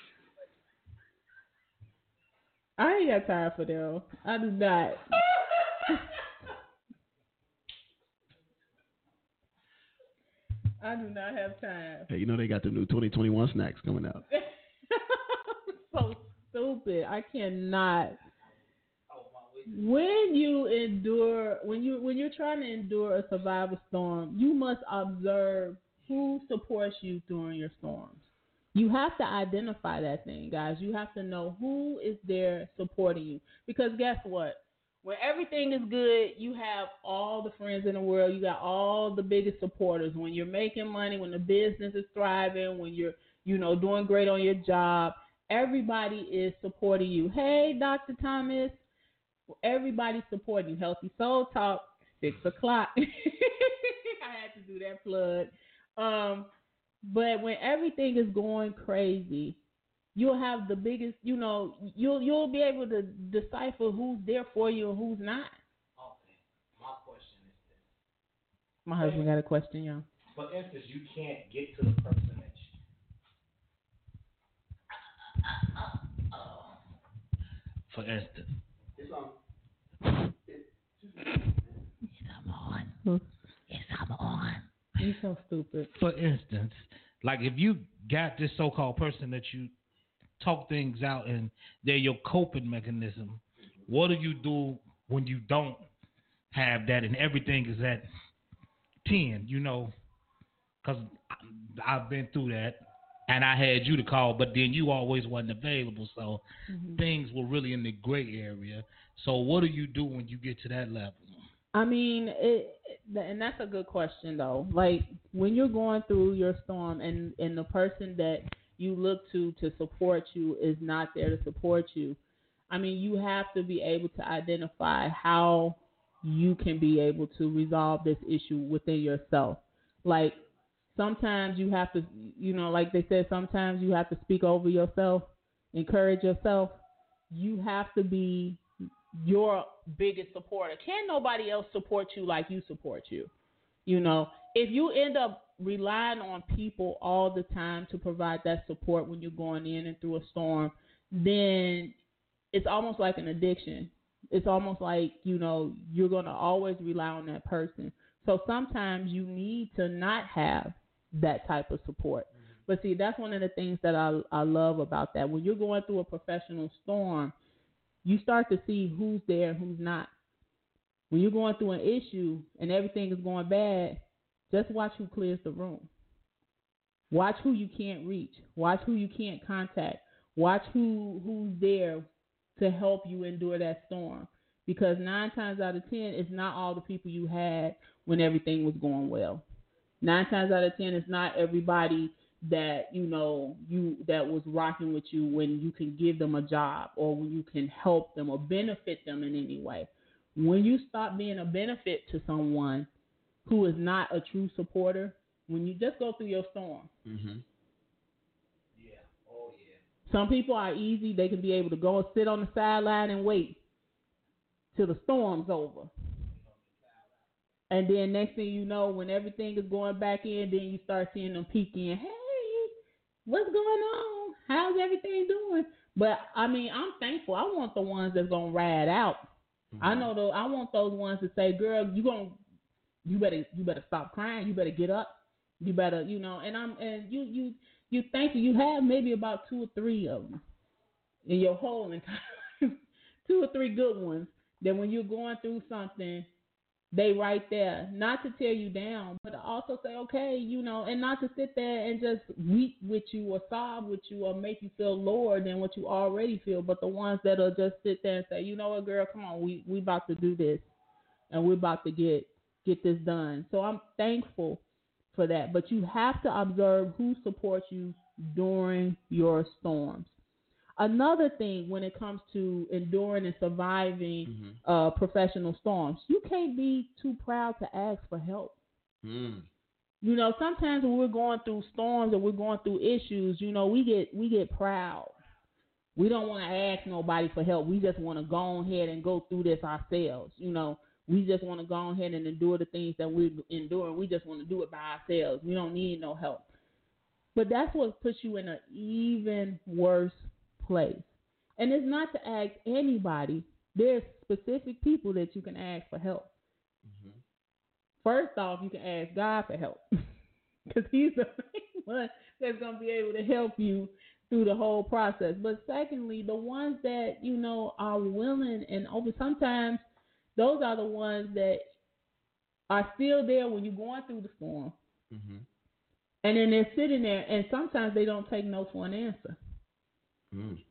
S1: I ain't got time for them. I do not. I do not have time.
S3: Hey, you know they got the new twenty twenty-one snacks coming out.
S1: So stupid. I cannot. When you endure, when you when you're trying to endure a survival storm, you must observe who supports you during your storms. You have to identify that thing, guys. You have to know who is there supporting you. Because guess what? when everything is good, you have all the friends in the world. You got all the biggest supporters. When you're making money, when the business is thriving, when you're, you know, doing great on your job, everybody is supporting you. Hey, Doctor Thomas, everybody's supporting you. Healthy Soul Talk, six o'clock. I had to do that plug. Um, but when everything is going crazy, you'll have the biggest, you know, you'll you'll be able to decipher who's there for you and who's not.
S4: Okay, my question is this.
S1: My husband got a question, y'all.
S4: For instance, you can't get to the person that you... For instance. It's on. I'm on. Yes, I'm on.
S1: You're so stupid.
S4: For instance, like if you got this so-called person that you talk things out and they're your coping mechanism, what do you do when you don't have that and everything is at ten, you know? Because I've been through that and I had you to call, but then you always wasn't available, so mm-hmm. things were really in the gray area. So what do you do when you get to that level?
S1: I mean, it, and that's a good question, though. Like, when you're going through your storm and, and the person that you look to to support you is not there to support you, I mean, you have to be able to identify how you can be able to resolve this issue within yourself. Like, sometimes you have to, you know, like they said, sometimes you have to speak over yourself, encourage yourself. You have to be your biggest supporter. Can nobody else support you like you support you? You know, if you end up relying on people all the time to provide that support when you're going in and through a storm, then it's almost like an addiction. It's almost like, you know, you're going to always rely on that person. So sometimes you need to not have that type of support. Mm-hmm. But see, that's one of the things that I, I love about that. When you're going through a professional storm, you start to see who's there and who's not. When you're going through an issue and everything is going bad, just watch who clears the room. Watch who you can't reach. Watch who you can't contact. Watch who who's there to help you endure that storm. Because nine times out of ten, it's not all the people you had when everything was going well. Nine times out of ten, it's not everybody that, you know, you that was rocking with you when you can give them a job or when you can help them or benefit them in any way. When you stop being a benefit to someone who is not a true supporter, when you just go through your storm.
S4: Mm-hmm. Yeah. Oh, yeah.
S1: Some people are easy. They can be able to go and sit on the sideline and wait till the storm's over. And then next thing you know, when everything is going back in, then you start seeing them peek in. Hey, what's going on? How's everything doing? But, I mean, I'm thankful. I want the ones that's going to ride out. Mm-hmm. I know those, I want those ones to say, girl, you going you better you better stop crying. You better get up. You better, you know, and I'm and you you you thank you. You have maybe about two or three of them in your whole entire two or three good ones that when you're going through something, they right there, not to tear you down, but to also say, okay, you know, and not to sit there and just weep with you or sob with you or make you feel lower than what you already feel, but the ones that'll just sit there and say, you know what, girl, come on, we we about to do this, and we're about to get get this done. So I'm thankful for that. But you have to observe who supports you during your storms. Another thing when it comes to enduring and surviving mm-hmm. uh, professional storms, you can't be too proud to ask for help. Mm. You know, sometimes when we're going through storms or we're going through issues, you know, we get we get proud. We don't want to ask nobody for help. We just want to go ahead and go through this ourselves. You know, we just want to go ahead and endure the things that we're enduring. We just want to do it by ourselves. We don't need no help. But that's what puts you in an even worse place. And it's not to ask anybody. There's specific people that you can ask for help. Mm-hmm. First off, you can ask God for help because he's the one that's going to be able to help you through the whole process. But secondly, the ones that, you know, are willing and open, sometimes those are the ones that are still there when you're going through the storm. Mm-hmm. And then they're sitting there, and sometimes they don't take no for an answer. Mm.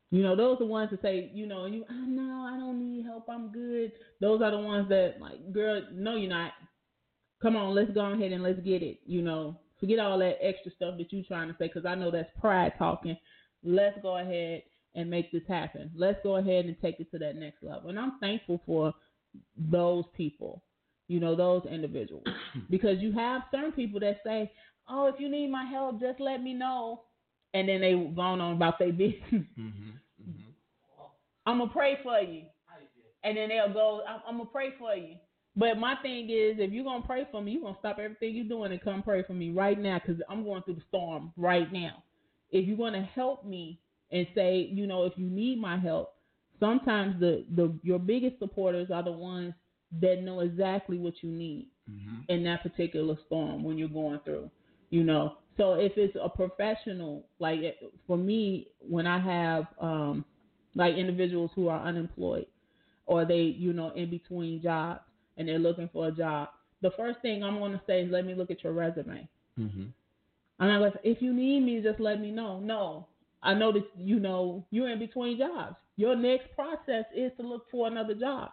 S1: You know, those are the ones that say, you know, you, oh, no, I don't need help. I'm good. Those are the ones that, like, girl, no, you're not. Come on, let's go ahead and let's get it. You know, forget all that extra stuff that you're trying to say, because I know that's pride talking. Let's go ahead and make this happen. Let's go ahead and take it to that next level. And I'm thankful for those people, you know, those individuals, because you have certain people that say, oh, if you need my help, just let me know. And then they go on about their business. Mm-hmm, mm-hmm. I'm going to pray for you. And then they'll go, I'm, I'm going to pray for you. But my thing is, if you're going to pray for me, you're going to stop everything you're doing and come pray for me right now, because I'm going through the storm right now. If you're going to help me and say, you know, if you need my help, sometimes the, the your biggest supporters are the ones that know exactly what you need mm-hmm. in that particular storm when you're going through, you know. So if it's a professional, like for me, when I have um, like individuals who are unemployed or they, you know, in between jobs and they're looking for a job, the first thing I'm going to say is, let me look at your resume. Mm-hmm. I'm not going to say, if you need me, just let me know. No, I know that, you know, you're in between jobs. Your next process is to look for another job.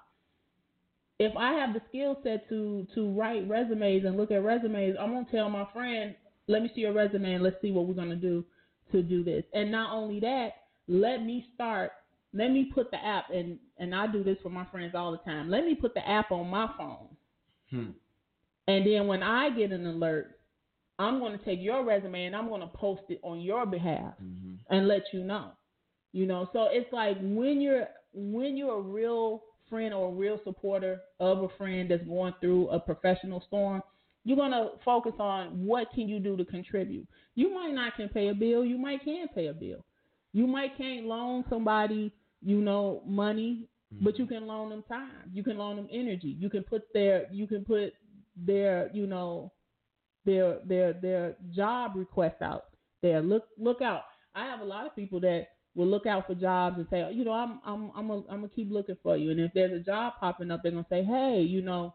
S1: If I have the skill set to, to write resumes and look at resumes, I'm going to tell my friend, let me see your resume and let's see what we're going to do to do this. And not only that, let me start, let me put the app, and, and I do this for my friends all the time. Let me put the app on my phone. Hmm. And then when I get an alert, I'm going to take your resume and I'm going to post it on your behalf mm-hmm. and let you know. You know, so it's like when you're when you're a real friend or a real supporter of a friend that's going through a professional storm, you're going to focus on what can you do to contribute. You might not can pay a bill. You might can pay a bill. You might can't loan somebody, you know, money, mm-hmm. but you can loan them time. You can loan them energy. You can put their, you can put their, you know, their their their job requests out there. Look look out. I have a lot of people that will look out for jobs and say, you know, I'm I'm I'm a, I'm gonna keep looking for you. And if there's a job popping up, they're gonna say, hey, you know,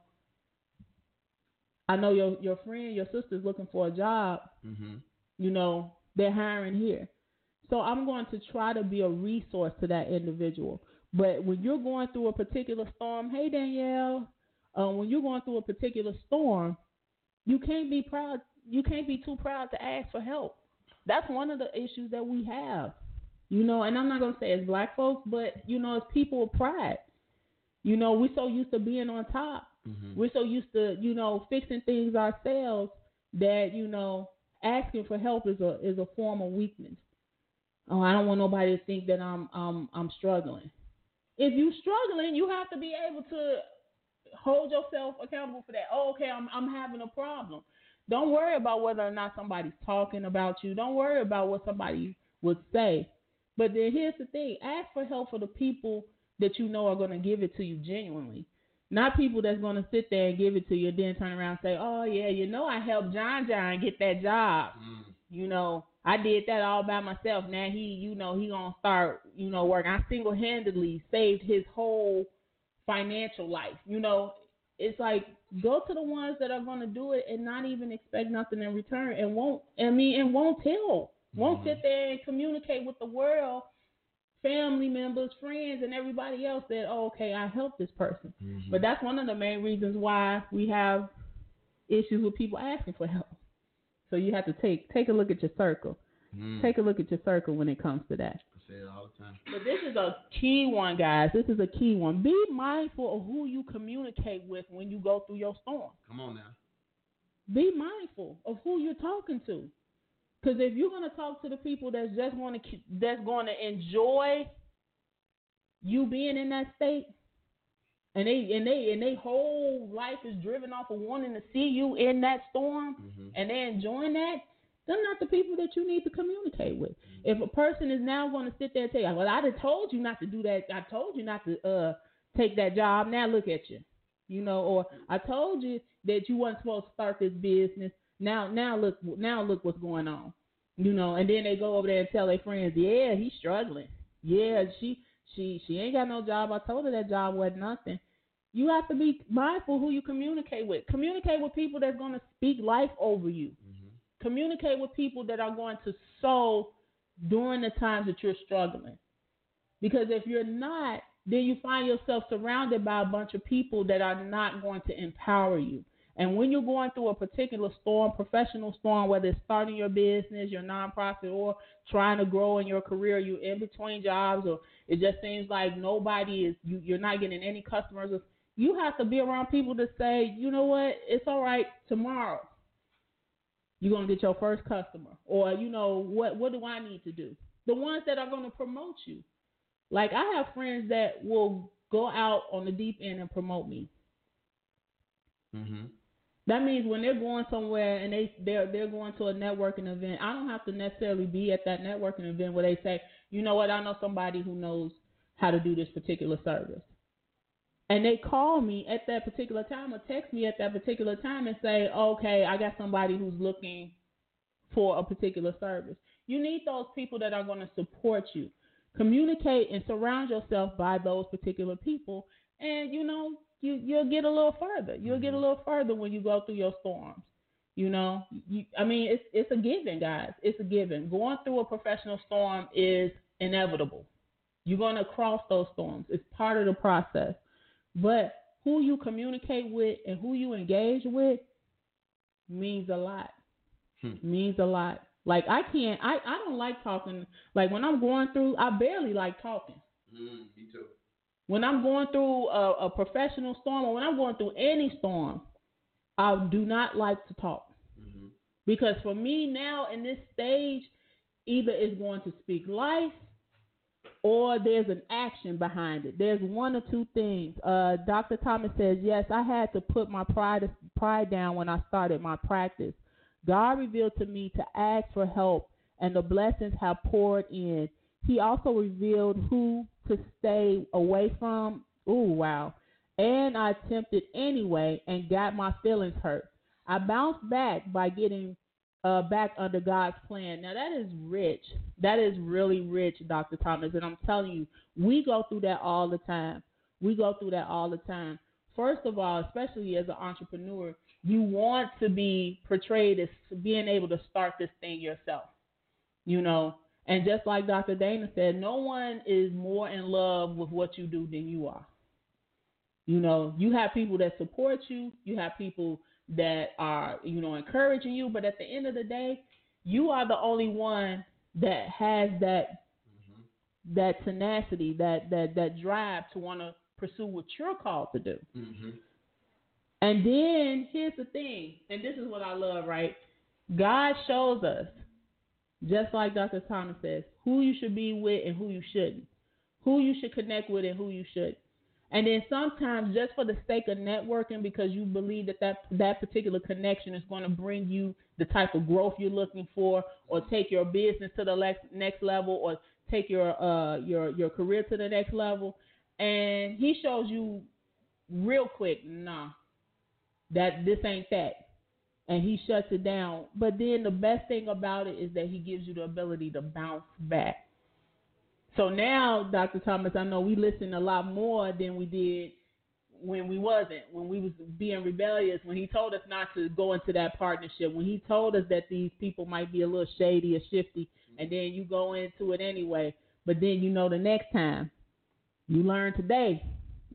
S1: I know your your friend, your sister's looking for a job. Mm-hmm. You know, they're hiring here. So I'm going to try to be a resource to that individual. But when you're going through a particular storm, hey Danielle, uh, when you're going through a particular storm, you can't be proud. You can't be too proud to ask for help. That's one of the issues that we have, you know. And I'm not gonna say as black folks, but you know, as people of pride, you know, we're so used to being on top. Mm-hmm. We're so used to, you know, fixing things ourselves that, you know, asking for help is a is a form of weakness. Oh, I don't want nobody to think that I'm um I'm struggling. If you're struggling, you have to be able to hold yourself accountable for that. Oh, okay, I'm I'm having a problem. Don't worry about whether or not somebody's talking about you. Don't worry about what somebody would say. But then here's the thing. Ask for help for the people that you know are going to give it to you genuinely. Not people that's going to sit there and give it to you and then turn around and say, oh, yeah, you know, I helped John John get that job. Mm. You know, I did that all by myself. Now he, you know, he going to start, you know, working. I single-handedly saved his whole financial life. You know, it's like, go to the ones that are going to do it and not even expect nothing in return, and won't, I mean, and won't tell, won't mm-hmm. sit there and communicate with the world, family members, friends, and everybody else that, oh, okay, I helped this person. Mm-hmm. But that's one of the main reasons why we have issues with people asking for help. So you have to take take a look at your circle. Mm. Take a look at your circle when it comes to that.
S3: I say it all the time.
S1: But this is a key one, guys. This is a key one. Be mindful of who you communicate with when you go through your storm.
S3: Come on now.
S1: Be mindful of who you're talking to. Because if you're going to talk to the people that's just going to that's going to enjoy you being in that state, and they and they and their whole life is driven off of wanting to see you in that storm, mm-hmm. and they're enjoying that, they're not the people that you need to communicate with. Mm-hmm. If a person is now going to sit there and tell you, well, I done told you not to do that. I told you not to uh, take that job. Now look at you. You know, or I told you that you weren't supposed to start this business. Now, now look, now look what's going on. You know, and then they go over there and tell their friends, yeah, he's struggling. Yeah, she, she, she ain't got no job. I told her that job wasn't nothing. You have to be mindful who you communicate with. Communicate with people that's going to speak life over you. Mm-hmm. Communicate with people that are going to sow during the times that you're struggling. Because if you're not, then you find yourself surrounded by a bunch of people that are not going to empower you. And when you're going through a particular storm, professional storm, whether it's starting your business, your nonprofit, or trying to grow in your career, you're in between jobs, or it just seems like nobody is, you, you're not getting any customers, you have to be around people to say, you know what, it's all right, tomorrow you're going to get your first customer. Or, you know, what, what do I need to do? The ones that are going to promote you. Like, I have friends that will go out on the deep end and promote me.
S3: Mm-hmm.
S1: That means when they're going somewhere and they, they're, they're going to a networking event, I don't have to necessarily be at that networking event where they say, you know what, I know somebody who knows how to do this particular service. And they call me at that particular time or text me at that particular time and say, okay, I got somebody who's looking for a particular service. You need those people that are going to support you. Communicate and surround yourself by those particular people, and, you know, you, you'll get a little further. You'll get a little further when you go through your storms. You know, you, I mean, it's it's a given, guys. It's a given. Going through a professional storm is inevitable. You're going to cross those storms. It's part of the process. But who you communicate with and who you engage with means a lot. Hmm. Means a lot. Like, I can't, I, I don't like talking. Like, when I'm going through, I barely like talking.
S3: Mm, me too.
S1: When I'm going through a, a professional storm, or when I'm going through any storm, I do not like to talk. Mm-hmm. Because for me now in this stage, either it's going to speak life or there's an action behind it. There's one or two things. Uh, Doctor Thomas says, yes, I had to put my pride, pride down when I started my practice. God revealed to me to ask for help, and the blessings have poured in. He also revealed who to stay away from. Ooh, wow. And I attempted anyway and got my feelings hurt. I bounced back by getting uh, back under God's plan. Now, that is rich. That is really rich, Doctor Thomas. And I'm telling you, we go through that all the time. We go through that all the time. First of all, especially as an entrepreneur, you want to be portrayed as being able to start this thing yourself, you know. And just like Doctor Dana said, no one is more in love with what you do than you are. You know, you have people that support you. You have people that are, you know, encouraging you. But at the end of the day, you are the only one that has that mm-hmm. that tenacity, that, that, that drive to want to pursue what you're called to do. Mm-hmm. And then here's the thing, and this is what I love, right? God shows us, just like Doctor Thomas says, who you should be with and who you shouldn't, who you should connect with and who you shouldn't. And then sometimes just for the sake of networking, because you believe that that, that particular connection is going to bring you the type of growth you're looking for, or take your business to the next, next level, or take your uh your your career to the next level. And he shows you real quick, nah, that this ain't that. And he shuts it down. But then the best thing about it is that he gives you the ability to bounce back. So now, Doctor Thomas, I know we listen a lot more than we did when we wasn't, when we was being rebellious, when he told us not to go into that partnership, when he told us that these people might be a little shady or shifty, and then you go into it anyway. But then you know the next time, you learn today.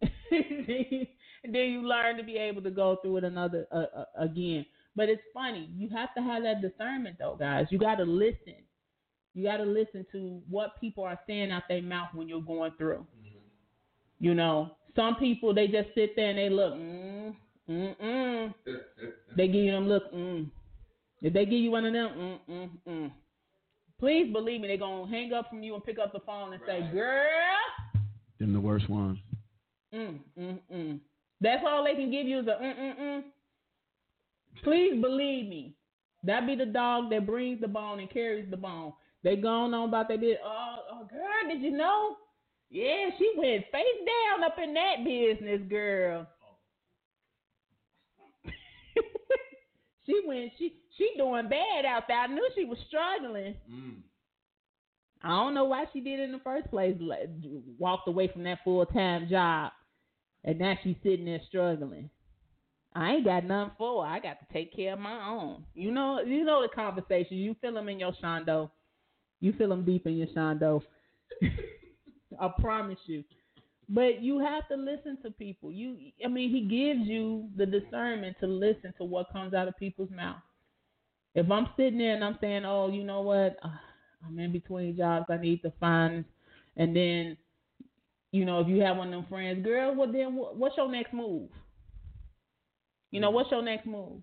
S1: And then you learn to be able to go through it another uh, uh, again. But it's funny. You have to have that discernment, though, guys. You got to listen. You got to listen to what people are saying out their mouth when you're going through. Mm-hmm. You know, some people, they just sit there and they look, mm, mm, mm. They give you them look, mm. If they give you one of them, mm, mm, mm. Please believe me, they're going to hang up from you and pick up the phone and right. say, girl.
S3: Them the worst ones.
S1: Mm, mm, mm. That's all they can give you is a mm, mm, mm. Please believe me. That be the dog that brings the bone and carries the bone. They gone on about their business. Oh, oh, girl, did you know? Yeah, she went face down up in that business, girl. she went, she she doing bad out there. I knew she was struggling. Mm. I don't know why she did it in the first place. Walked away from that full-time job. And now she's sitting there struggling. I ain't got nothing for her. I got to take care of my own. You know, you know the conversation. You feel them in your shondo. You feel them deep in your shondo. I promise you. But you have to listen to people. You, I mean, he gives you the discernment to listen to what comes out of people's mouth. If I'm sitting there and I'm saying, oh, you know what, uh, I'm in between jobs, I need to find, and then, you know, if you have one of them friends, girl, well then, what's your next move? You know, what's your next move?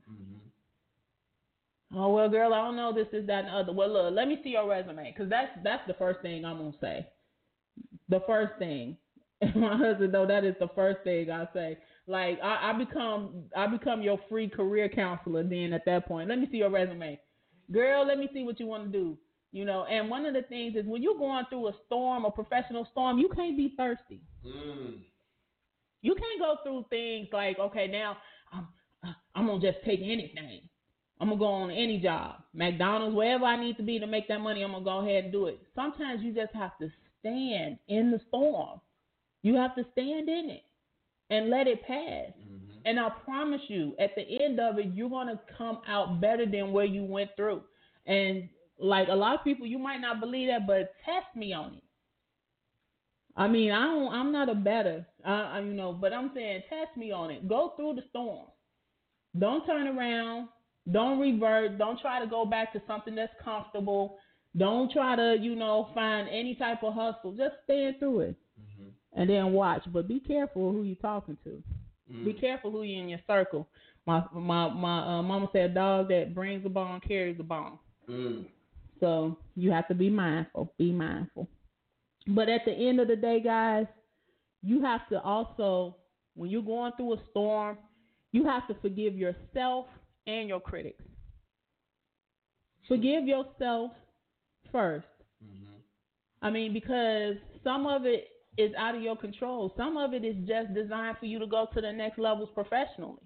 S1: Mm-hmm. Oh, well, girl, I don't know, this, this, that, and the other. Well, look, let me see your resume, because that's, that's the first thing I'm going to say. The first thing. My husband, though, that is the first thing I say. Like, I, I become I become your free career counselor then at that point. Let me see your resume. Girl, let me see what you want to do. You know, and one of the things is when you're going through a storm, a professional storm, you can't be thirsty. Mm. You can't go through things like, okay, now I'm, I'm going to just take anything. I'm going to go on any job. McDonald's, wherever I need to be to make that money, I'm going to go ahead and do it. Sometimes you just have to stand in the storm. You have to stand in it and let it pass. Mm-hmm. And I promise you, at the end of it, you're going to come out better than where you went through. And like a lot of people, you might not believe that, but test me on it. I mean, I don't, I'm not a better, uh, you know, but I'm saying test me on it. Go through the storm. Don't turn around. Don't revert. Don't try to go back to something that's comfortable. Don't try to, you know, find any type of hustle. Just stand through it. And then watch, but be careful who you're talking to. Mm. Be careful who you're in your circle. My my my uh, mama said, a dog that brings a bone carries a bone. Mm. So you have to be mindful. Be mindful. But at the end of the day, guys, you have to also, when you're going through a storm, you have to forgive yourself and your critics. Forgive yourself first. Mm-hmm. I mean, because some of it is out of your control. Some of it is just designed for you to go to the next levels professionally.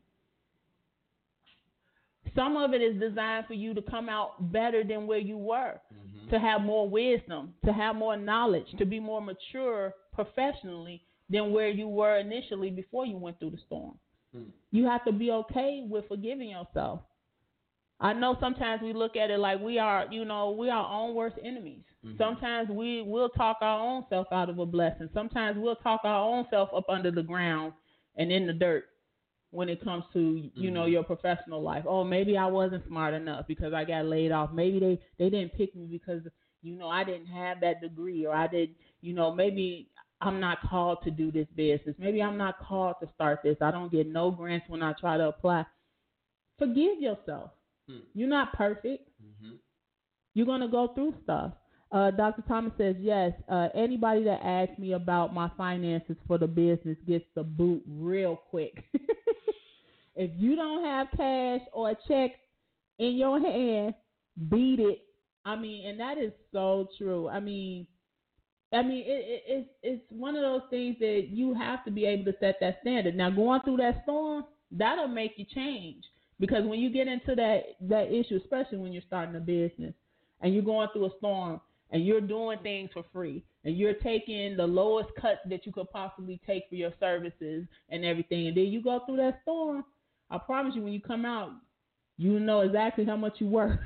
S1: Some of it is designed for you to come out better than where you were, mm-hmm. to have more wisdom, to have more knowledge, to be more mature professionally than where you were initially before you went through the storm. Mm. You have to be okay with forgiving yourself. I know sometimes we look at it like we are, you know, we are our own worst enemies. Mm-hmm. Sometimes we will talk our own self out of a blessing. Sometimes we'll talk our own self up under the ground and in the dirt when it comes to, you mm-hmm. know, your professional life. Oh, maybe I wasn't smart enough because I got laid off. Maybe they, they didn't pick me because, you know, I didn't have that degree, or I did, you know, maybe I'm not called to do this business. Maybe I'm not called to start this. I don't get no grants when I try to apply. Forgive yourself. Hmm. You're not perfect. Mm-hmm. You're going to go through stuff. Uh, Doctor Thomas says, yes, uh, anybody that asks me about my finances for the business gets the boot real quick. If you don't have cash or a check in your hand, beat it. I mean, and that is so true. I mean, I mean, it, it, it's it's one of those things that you have to be able to set that standard. Now, going through that storm, that'll make you change. Because when you get into that, that issue, especially when you're starting a business and you're going through a storm and you're doing things for free and you're taking the lowest cut that you could possibly take for your services and everything, and then you go through that storm, I promise you when you come out, you know exactly how much you worth.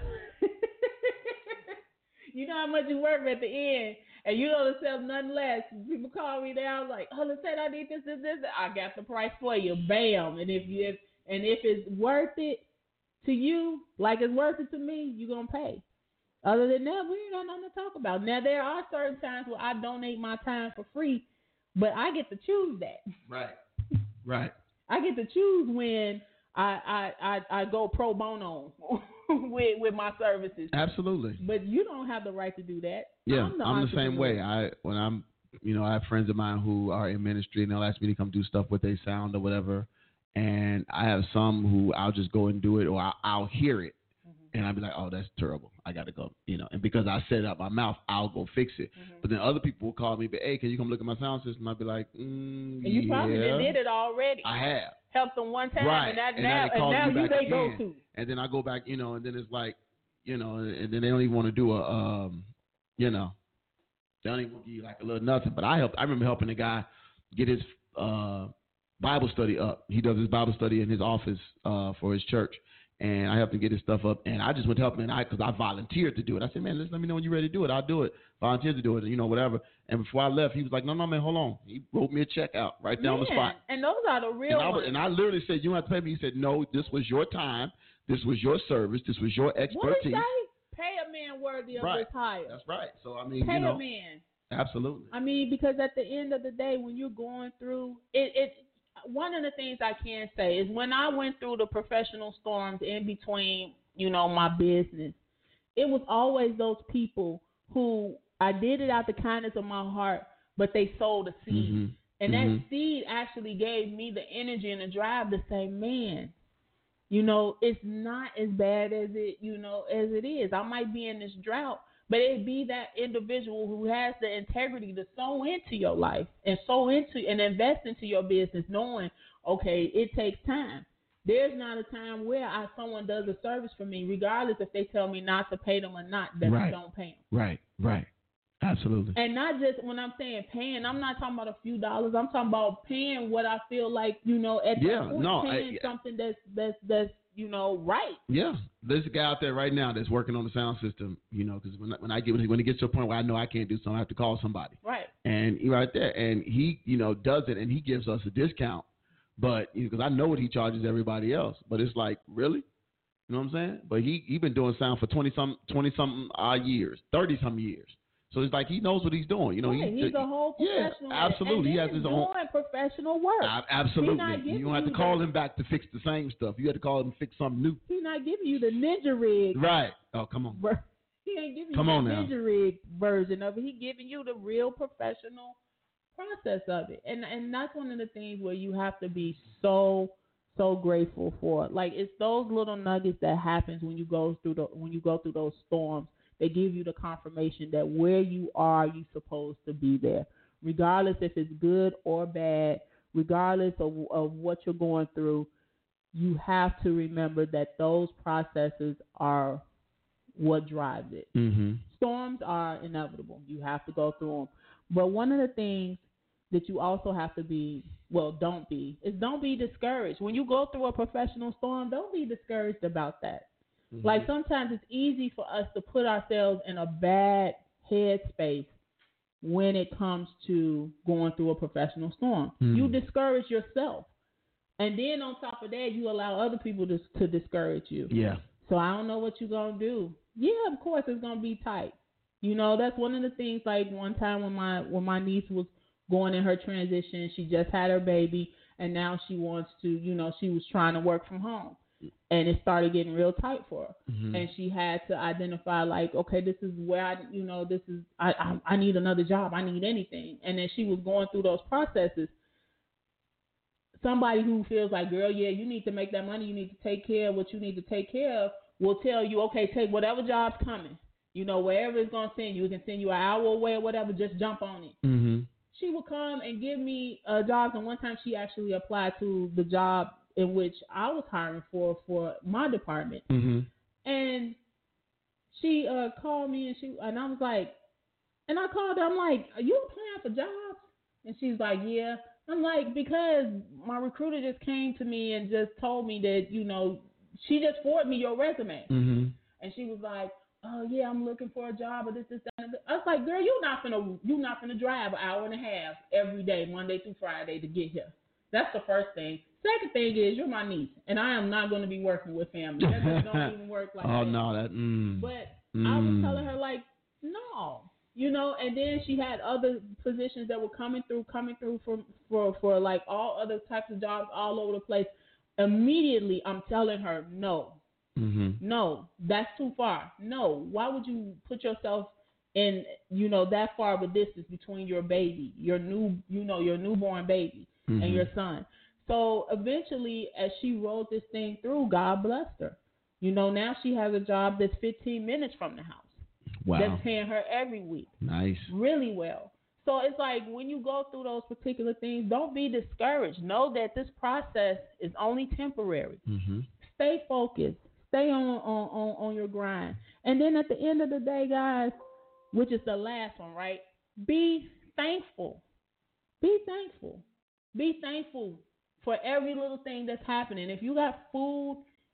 S1: You know how much you worth at the end, and you don't accept nothing less. People call me there, I was like, oh, let's say I need this, this, this. I got the price for you. Bam. And if you if, And if it's worth it to you, like it's worth it to me, you're going to pay. Other than that, we ain't got nothing to talk about. Now, there are certain times where I donate my time for free, but I get to choose that.
S3: Right. Right.
S1: I get to choose when I I, I, I go pro bono with with my services.
S3: Absolutely.
S1: But you don't have the right to do that.
S3: Yeah, I'm the, I'm the same way. I when I'm, you know, I have friends of mine who are in ministry and they'll ask me to come do stuff with their sound or whatever. And I have some who I'll just go and do it, or I'll, I'll hear it, mm-hmm. and I'll be like, oh, that's terrible. I got to go, you know. And because I said it out my mouth, I'll go fix it. Mm-hmm. But then other people will call me, but hey, can you come look at my sound system? I'll be like, mm, and
S1: you
S3: yeah.
S1: probably did it already.
S3: I have.
S1: Helped them one time,
S3: right.
S1: and, that,
S3: and
S1: now,
S3: now,
S1: and now you they go to.
S3: And then I go back, you know, and then it's like, you know, and then they don't even want to do a, um, you know, they don't even give you like a little nothing. But I helped. I remember helping a guy get his uh, Bible study up. He does his Bible study in his office uh, for his church. and I helped him get his stuff up. And I just went to help him, and I because I volunteered to do it. I said, man, listen, let me know when you're ready to do it. I'll do it. Volunteered to do it, you know, whatever. And before I left, he was like, no, no, man, hold on. He wrote me a check out right there on the spot.
S1: And those are the real
S3: and I,
S1: ones.
S3: And I literally said, you don't have to pay me. He said, no, this was your time. This was your service. This was your expertise.
S1: What did he say? Pay a man worthy of
S3: right.
S1: his hire.
S3: That's right. So, I mean,
S1: pay
S3: you know.
S1: a man.
S3: Absolutely.
S1: I mean, because at the end of the day, when you're going through it, it one of the things I can say is when I went through the professional storms in between, you know, my business, it was always those people who I did it out the kindness of my heart, but they sowed a seed.
S3: Mm-hmm.
S1: And
S3: mm-hmm.
S1: that seed actually gave me the energy and the drive to say, man, you know, it's not as bad as it, you know, as it is. I might be in this drought, but it be that individual who has the integrity to sow into your life and sow into and invest into your business, knowing, okay, it takes time. There's not a time where I, someone does a service for me, regardless if they tell me not to pay them or not, that
S3: right.
S1: I don't pay them.
S3: Right, right. Absolutely.
S1: And not just when I'm saying paying, I'm not talking about a few dollars. I'm talking about paying what I feel like, you know, at
S3: yeah,
S1: that point,
S3: no,
S1: paying
S3: I,
S1: something that's, that's, that's, you know, right.
S3: Yeah. There's a guy out there right now that's working on the sound system, you know, because when, when I get, when it gets to a point where I know I can't do something, I have to call somebody.
S1: Right.
S3: And he right there, and he, you know, does it, and he gives us a discount, but, because I know what he charges everybody else, but it's like, really? You know what I'm saying? But he, he been doing sound for twenty some, twenty something odd years, thirty some years. So it's like he knows what he's doing. You know,
S1: right.
S3: he,
S1: he's a whole professional.
S3: Yeah, absolutely.
S1: And
S3: he has his own
S1: professional work.
S3: Uh, absolutely. You don't have to call him back to fix the same stuff. You have to call him to fix something new.
S1: He's not giving you the ninja rig.
S3: Right. Oh, come on.
S1: He ain't giving
S3: come
S1: you
S3: on
S1: the
S3: now.
S1: ninja rig version of it. He's giving you the real professional process of it. And and that's one of the things where you have to be so so grateful for. Like, it's those little nuggets that happens when you go through the when you go through those storms. They give you the confirmation that where you are, you're supposed to be there, regardless if it's good or bad, regardless of, of what you're going through. You have to remember that those processes are what drives it.
S3: Mm-hmm.
S1: Storms are inevitable. You have to go through them. But one of the things that you also have to be, well, don't be, is don't be discouraged. When you go through a professional storm, don't be discouraged about that. Mm-hmm. Like, sometimes it's easy for us to put ourselves in a bad headspace when it comes to going through a professional storm. Mm-hmm. You discourage yourself. And then on top of that, you allow other people to, to discourage you.
S3: Yeah.
S1: So I don't know what you're going to do. Yeah, of course it's going to be tight. You know, that's one of the things, like one time when my when my niece was going in her transition, she just had her baby, and now she wants to, you know, she was trying to work from home. And it started getting real tight for her. Mm-hmm. And she had to identify, like, okay, this is where I, you know, this is, I, I I need another job. I need anything. And then she was going through those processes. Somebody who feels like, girl, yeah, you need to make that money. You need to take care of what you need to take care of will tell you, okay, take whatever job's coming. You know, wherever it's going to send you. It can send you an hour away or whatever. Just jump on it.
S3: Mm-hmm. She
S1: would come and give me uh, jobs. And one time she actually applied to the job in which I was hiring for for my department.
S3: Mm-hmm.
S1: And she uh, called me, and she and I was like, and I called her. I'm like, are you applying for jobs? And she's like, yeah. I'm like, because my recruiter just came to me and just told me that, you know, she just forwarded me your resume.
S3: Mm-hmm.
S1: And she was like, oh yeah, I'm looking for a job or this, this, that. And I was like, girl, you're not gonna you're not gonna drive an hour and a half every day, Monday through Friday, to get here. That's the first thing. Second thing is, you're my niece, and I am not going to be working with family. That just don't even work like
S3: oh,
S1: that.
S3: Oh, no. that. Mm,
S1: but
S3: mm.
S1: I was telling her, like, no. You know, and then she had other positions that were coming through, coming through for, for, for like, all other types of jobs all over the place. Immediately, I'm telling her, no.
S3: Mm-hmm.
S1: No, that's too far. No. Why would you put yourself in, you know, that far of a distance between your baby, your new, you know, your newborn baby mm-hmm. and your son? So eventually, as she rolled this thing through, God blessed her. You know, now she has a job that's fifteen minutes from the house.
S3: Wow.
S1: That's paying her every week.
S3: Nice.
S1: Really well. So it's like, when you go through those particular things, don't be discouraged. Know that this process is only temporary.
S3: Mm-hmm.
S1: Stay focused. Stay on, on, on, on your grind. And then at the end of the day, guys, which is the last one, right? Be thankful. Be thankful. Be thankful for every little thing that's happening. If you got food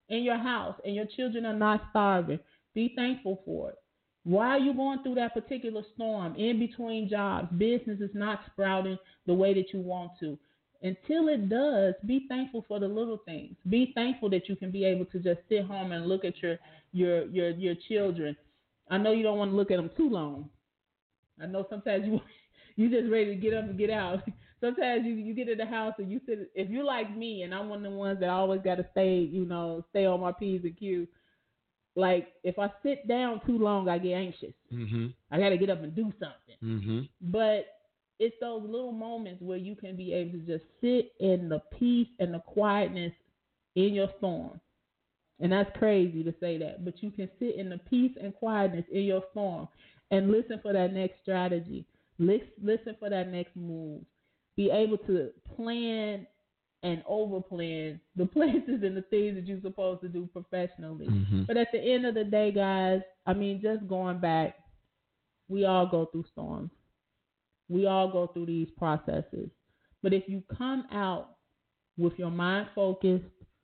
S1: in your house and your children are not starving, be thankful for it. While you're going through that particular storm, in between jobs, business is not sprouting the way that you want to. Until it does, be thankful for the little things. Be thankful that you can be able to just sit home and look at your your your your children. I know you don't want to look at them too long. I know sometimes you you just ready to get up and get out. Sometimes you you get in the house and you sit. If you're like me, and I'm one of the ones that always got to stay, you know, stay on my P's and Q's. Like if I sit down too long, I get anxious.
S3: Mm-hmm.
S1: I got to get up and do something.
S3: Mm-hmm.
S1: But it's those little moments where you can be able to just sit in the peace and the quietness in your storm. And that's crazy to say that, but you can sit in the peace and quietness in your storm and listen for that next strategy. Listen for that next move. Be able to plan and overplan the places and the things that you're supposed to do professionally.
S3: Mm-hmm.
S1: But at the end of the day, guys, I mean, just going back, we all go through storms. We all go through these processes. But if you come out with your mind focused,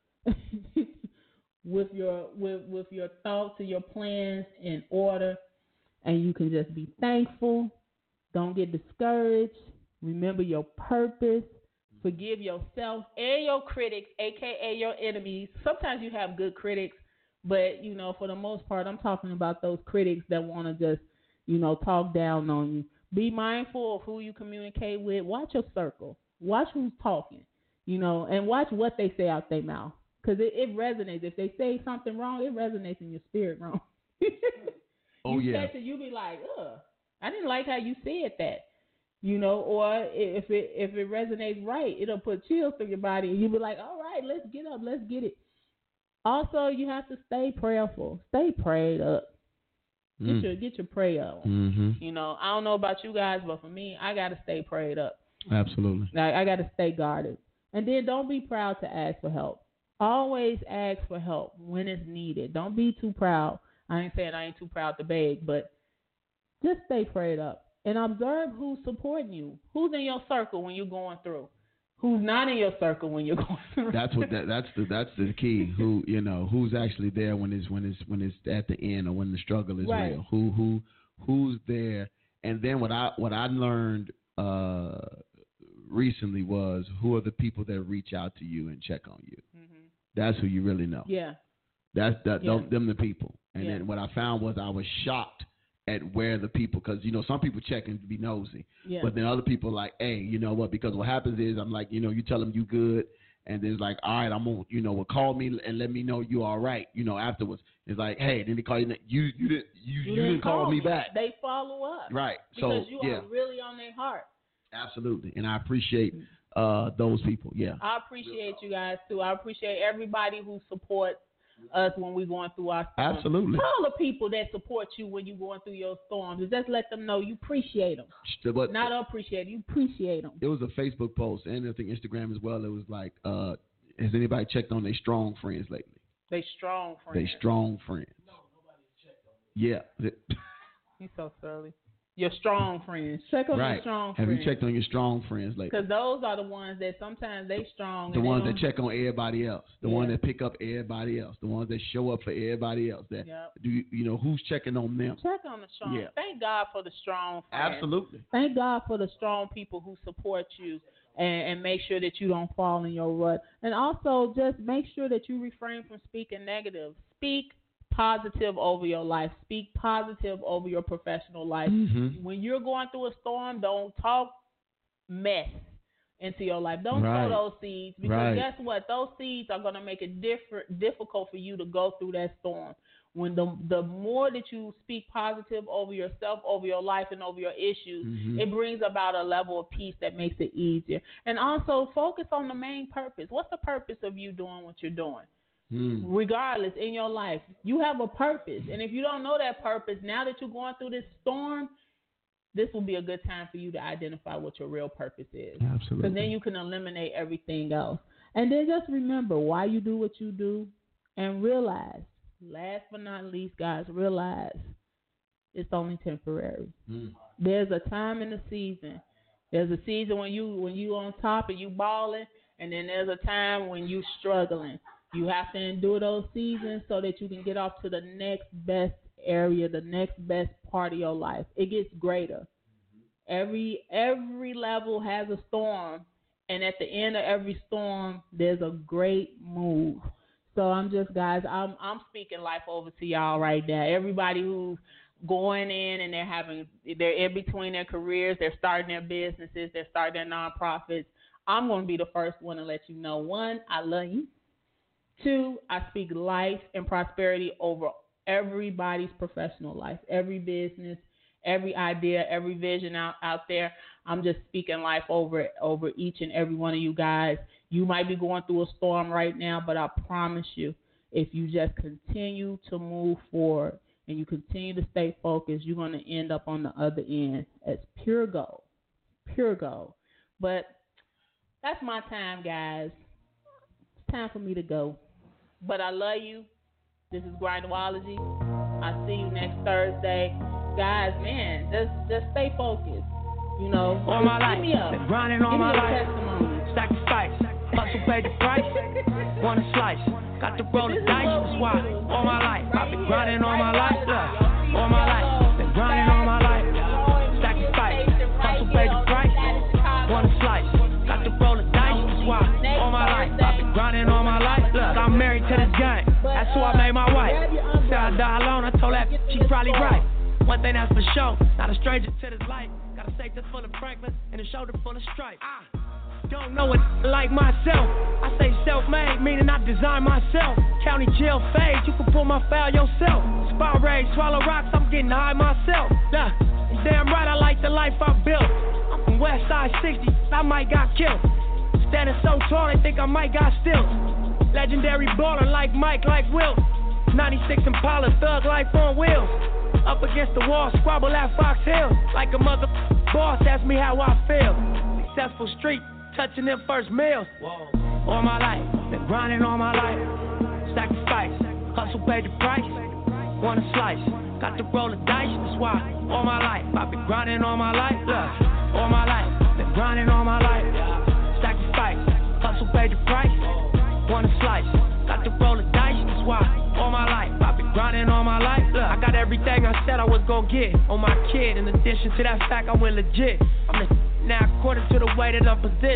S1: with your with, with your thoughts and your plans in order, and you can just be thankful, don't get discouraged, remember your purpose, forgive yourself and your critics, aka your enemies. Sometimes you have good critics, but you know, for the most part, I'm talking about those critics that want to just, you know, talk down on you. Be mindful of who you communicate with. Watch your circle. Watch who's talking, you know, and watch what they say out their mouth. Because it, it resonates. If they say something wrong, it resonates in your spirit wrong.
S3: Oh,
S1: you
S3: yeah.
S1: catch it, you be like, ugh, I didn't like how you said that. You know, or if it if it resonates right, it'll put chills through your body. And you'll be like, all right, let's get up. Let's get it. Also, you have to stay prayerful. Stay prayed up. Get
S3: Mm.
S1: your get your prayer up.
S3: Mm-hmm.
S1: You know, I don't know about you guys, but for me, I got to stay prayed up.
S3: Absolutely.
S1: I, I got to stay guarded. And then don't be proud to ask for help. Always ask for help when it's needed. Don't be too proud. I ain't saying I ain't too proud to beg, but just stay prayed up. And observe who's supporting you. Who's in your circle when you're going through. Who's not in your circle when you're going through.
S3: That's what that, that's the that's the key. Who you know who's actually there when it's when it's when it's at the end or when the struggle is
S1: right.
S3: real. Who who who's there? And then what I what I learned uh, recently was who are the people that reach out to you and check on you. Mm-hmm. That's who you really know.
S1: Yeah.
S3: That's that
S1: yeah.
S3: them, them the people. And
S1: yeah.
S3: then what I found was I was shocked at where the people, because, you know, some people check and be nosy.
S1: Yeah.
S3: But then other people are like, hey, you know what? Because what happens is I'm like, you know, you tell them you good. And then it's like, all right, I'm going to, you know, well, call me and let me know you all right, you know, afterwards. It's like, hey, then they call you, you, you didn't, you, you, you didn't call, call me back.
S1: They follow up.
S3: Right.
S1: Because
S3: so,
S1: you
S3: yeah.
S1: are really on their heart.
S3: Absolutely. And I appreciate uh, those people. Yeah.
S1: I appreciate you guys, too. I appreciate everybody who supports us when we're going through our storms.
S3: Absolutely.
S1: Tell the people that support you when you're going through your storms. Just let them know you appreciate them.
S3: But,
S1: Not appreciate, you appreciate them.
S3: It was a Facebook post, and I think Instagram as well. It was like, uh, has anybody checked on their strong friends lately?
S1: They strong friends.
S3: They strong friends. No, nobody's checked on them. Yeah.
S1: He's so silly. Your strong friends. Check on
S3: right.
S1: your strong
S3: Have
S1: friends.
S3: you checked on your strong friends lately?
S1: Because those are the ones that sometimes they strong.
S3: The
S1: and
S3: ones
S1: they
S3: that check on everybody else. The
S1: yeah.
S3: ones that pick up everybody else. The ones that show up for everybody else. That
S1: yep.
S3: do you, you know who's checking on them?
S1: Check on the strong.
S3: Yeah.
S1: Thank God for the strong friends.
S3: Absolutely.
S1: Thank God for the strong people who support you and, and make sure that you don't fall in your rut. And also just make sure that you refrain from speaking negative. Speak positive over your life. Speak positive over your professional life.
S3: Mm-hmm.
S1: When you're going through a storm, don't talk mess into your life. Don't
S3: right.
S1: sow those seeds, because
S3: right.
S1: guess what? Those seeds are going to make it different, difficult for you to go through that storm. When the the more that you speak positive over yourself, over your life, and over your issues, mm-hmm. it brings about a level of peace that makes it easier. And also focus on the main purpose. What's the purpose of you doing what you're doing? Mm. Regardless, in your life, you have a purpose. And if you don't know that purpose, now that you're going through this storm, this will be a good time for you to identify what your real purpose is.
S3: Absolutely.
S1: Because then you can eliminate everything else. And then just remember why you do what you do, and realize, last but not least, guys, realize it's only temporary. Mm. There's a time in the season. There's a season when you when you on top and you balling, and then there's a time when you struggling. You have to endure those seasons so that you can get off to the next best area, the next best part of your life. It gets greater. Every every level has a storm, and at the end of every storm, there's a great move. So I'm just, guys, I'm I'm speaking life over to y'all right now. Everybody who's going in and they're having, they're in between their careers, they're starting their businesses, they're starting their nonprofits. I'm going to be the first one to let you know, one, I love you. Two, I speak life and prosperity over everybody's professional life, every business, every idea, every vision out, out there. I'm just speaking life over over each and every one of you guys. You might be going through a storm right now, but I promise you, if you just continue to move forward and you continue to stay focused, you're going to end up on the other end as pure gold, pure gold. But that's my time, guys. It's time for me to go. But I love you. This is Grindology. I'll see you next Thursday. Guys, man, just just stay focused. You know,
S5: all my life,
S1: me up.
S5: grinding all
S1: Give
S5: my
S1: me a
S5: life,
S1: testimony.
S5: sacrifice, hustle paid the price, want a slice, got to roll the dice, that's why, all my life, I've been grinding all my life, look, all my life, been grinding all my life, sacrifice, hustle paid the price, want a slice, got to roll the dice, that's why, all my life, I've been grinding all my life, look, I'm married to this game, that's who I made my wife, said I die alone, I told that she probably right. One thing that's for sure, not a stranger to this life. Got a safe that's full of Franklin and a shoulder full of stripe. I don't know it like myself. I say self-made, meaning I design myself. County jail fade, you can pull my file yourself. Spy raid, swallow rocks, I'm getting high myself. Nah, damn right, I like the life I built. I'm from West Side sixty, I might got killed. Standing so tall, they think I might got stills. Legendary baller like Mike, like Will. ninety-six Impala, thug life on wheels. Up against the wall, squabble at Fox Hill. Like a mother boss, ask me how I feel. Successful street, touching them first meals. Whoa. All my life, been grinding all my life. Sacrifice, hustle paid the price. Want a slice, got to roll the dice, that's why. All my life, I've been grinding all my life. Look, all my life, been grinding all my life. Sacrifice, hustle paid the price. Want a slice, got to roll the dice, that's why. All my life, I've been grinding all my life. Look, I got everything I said I was gonna get on my kid. In addition to that fact, I went legit. I'm the now according to the way that I'm positioned.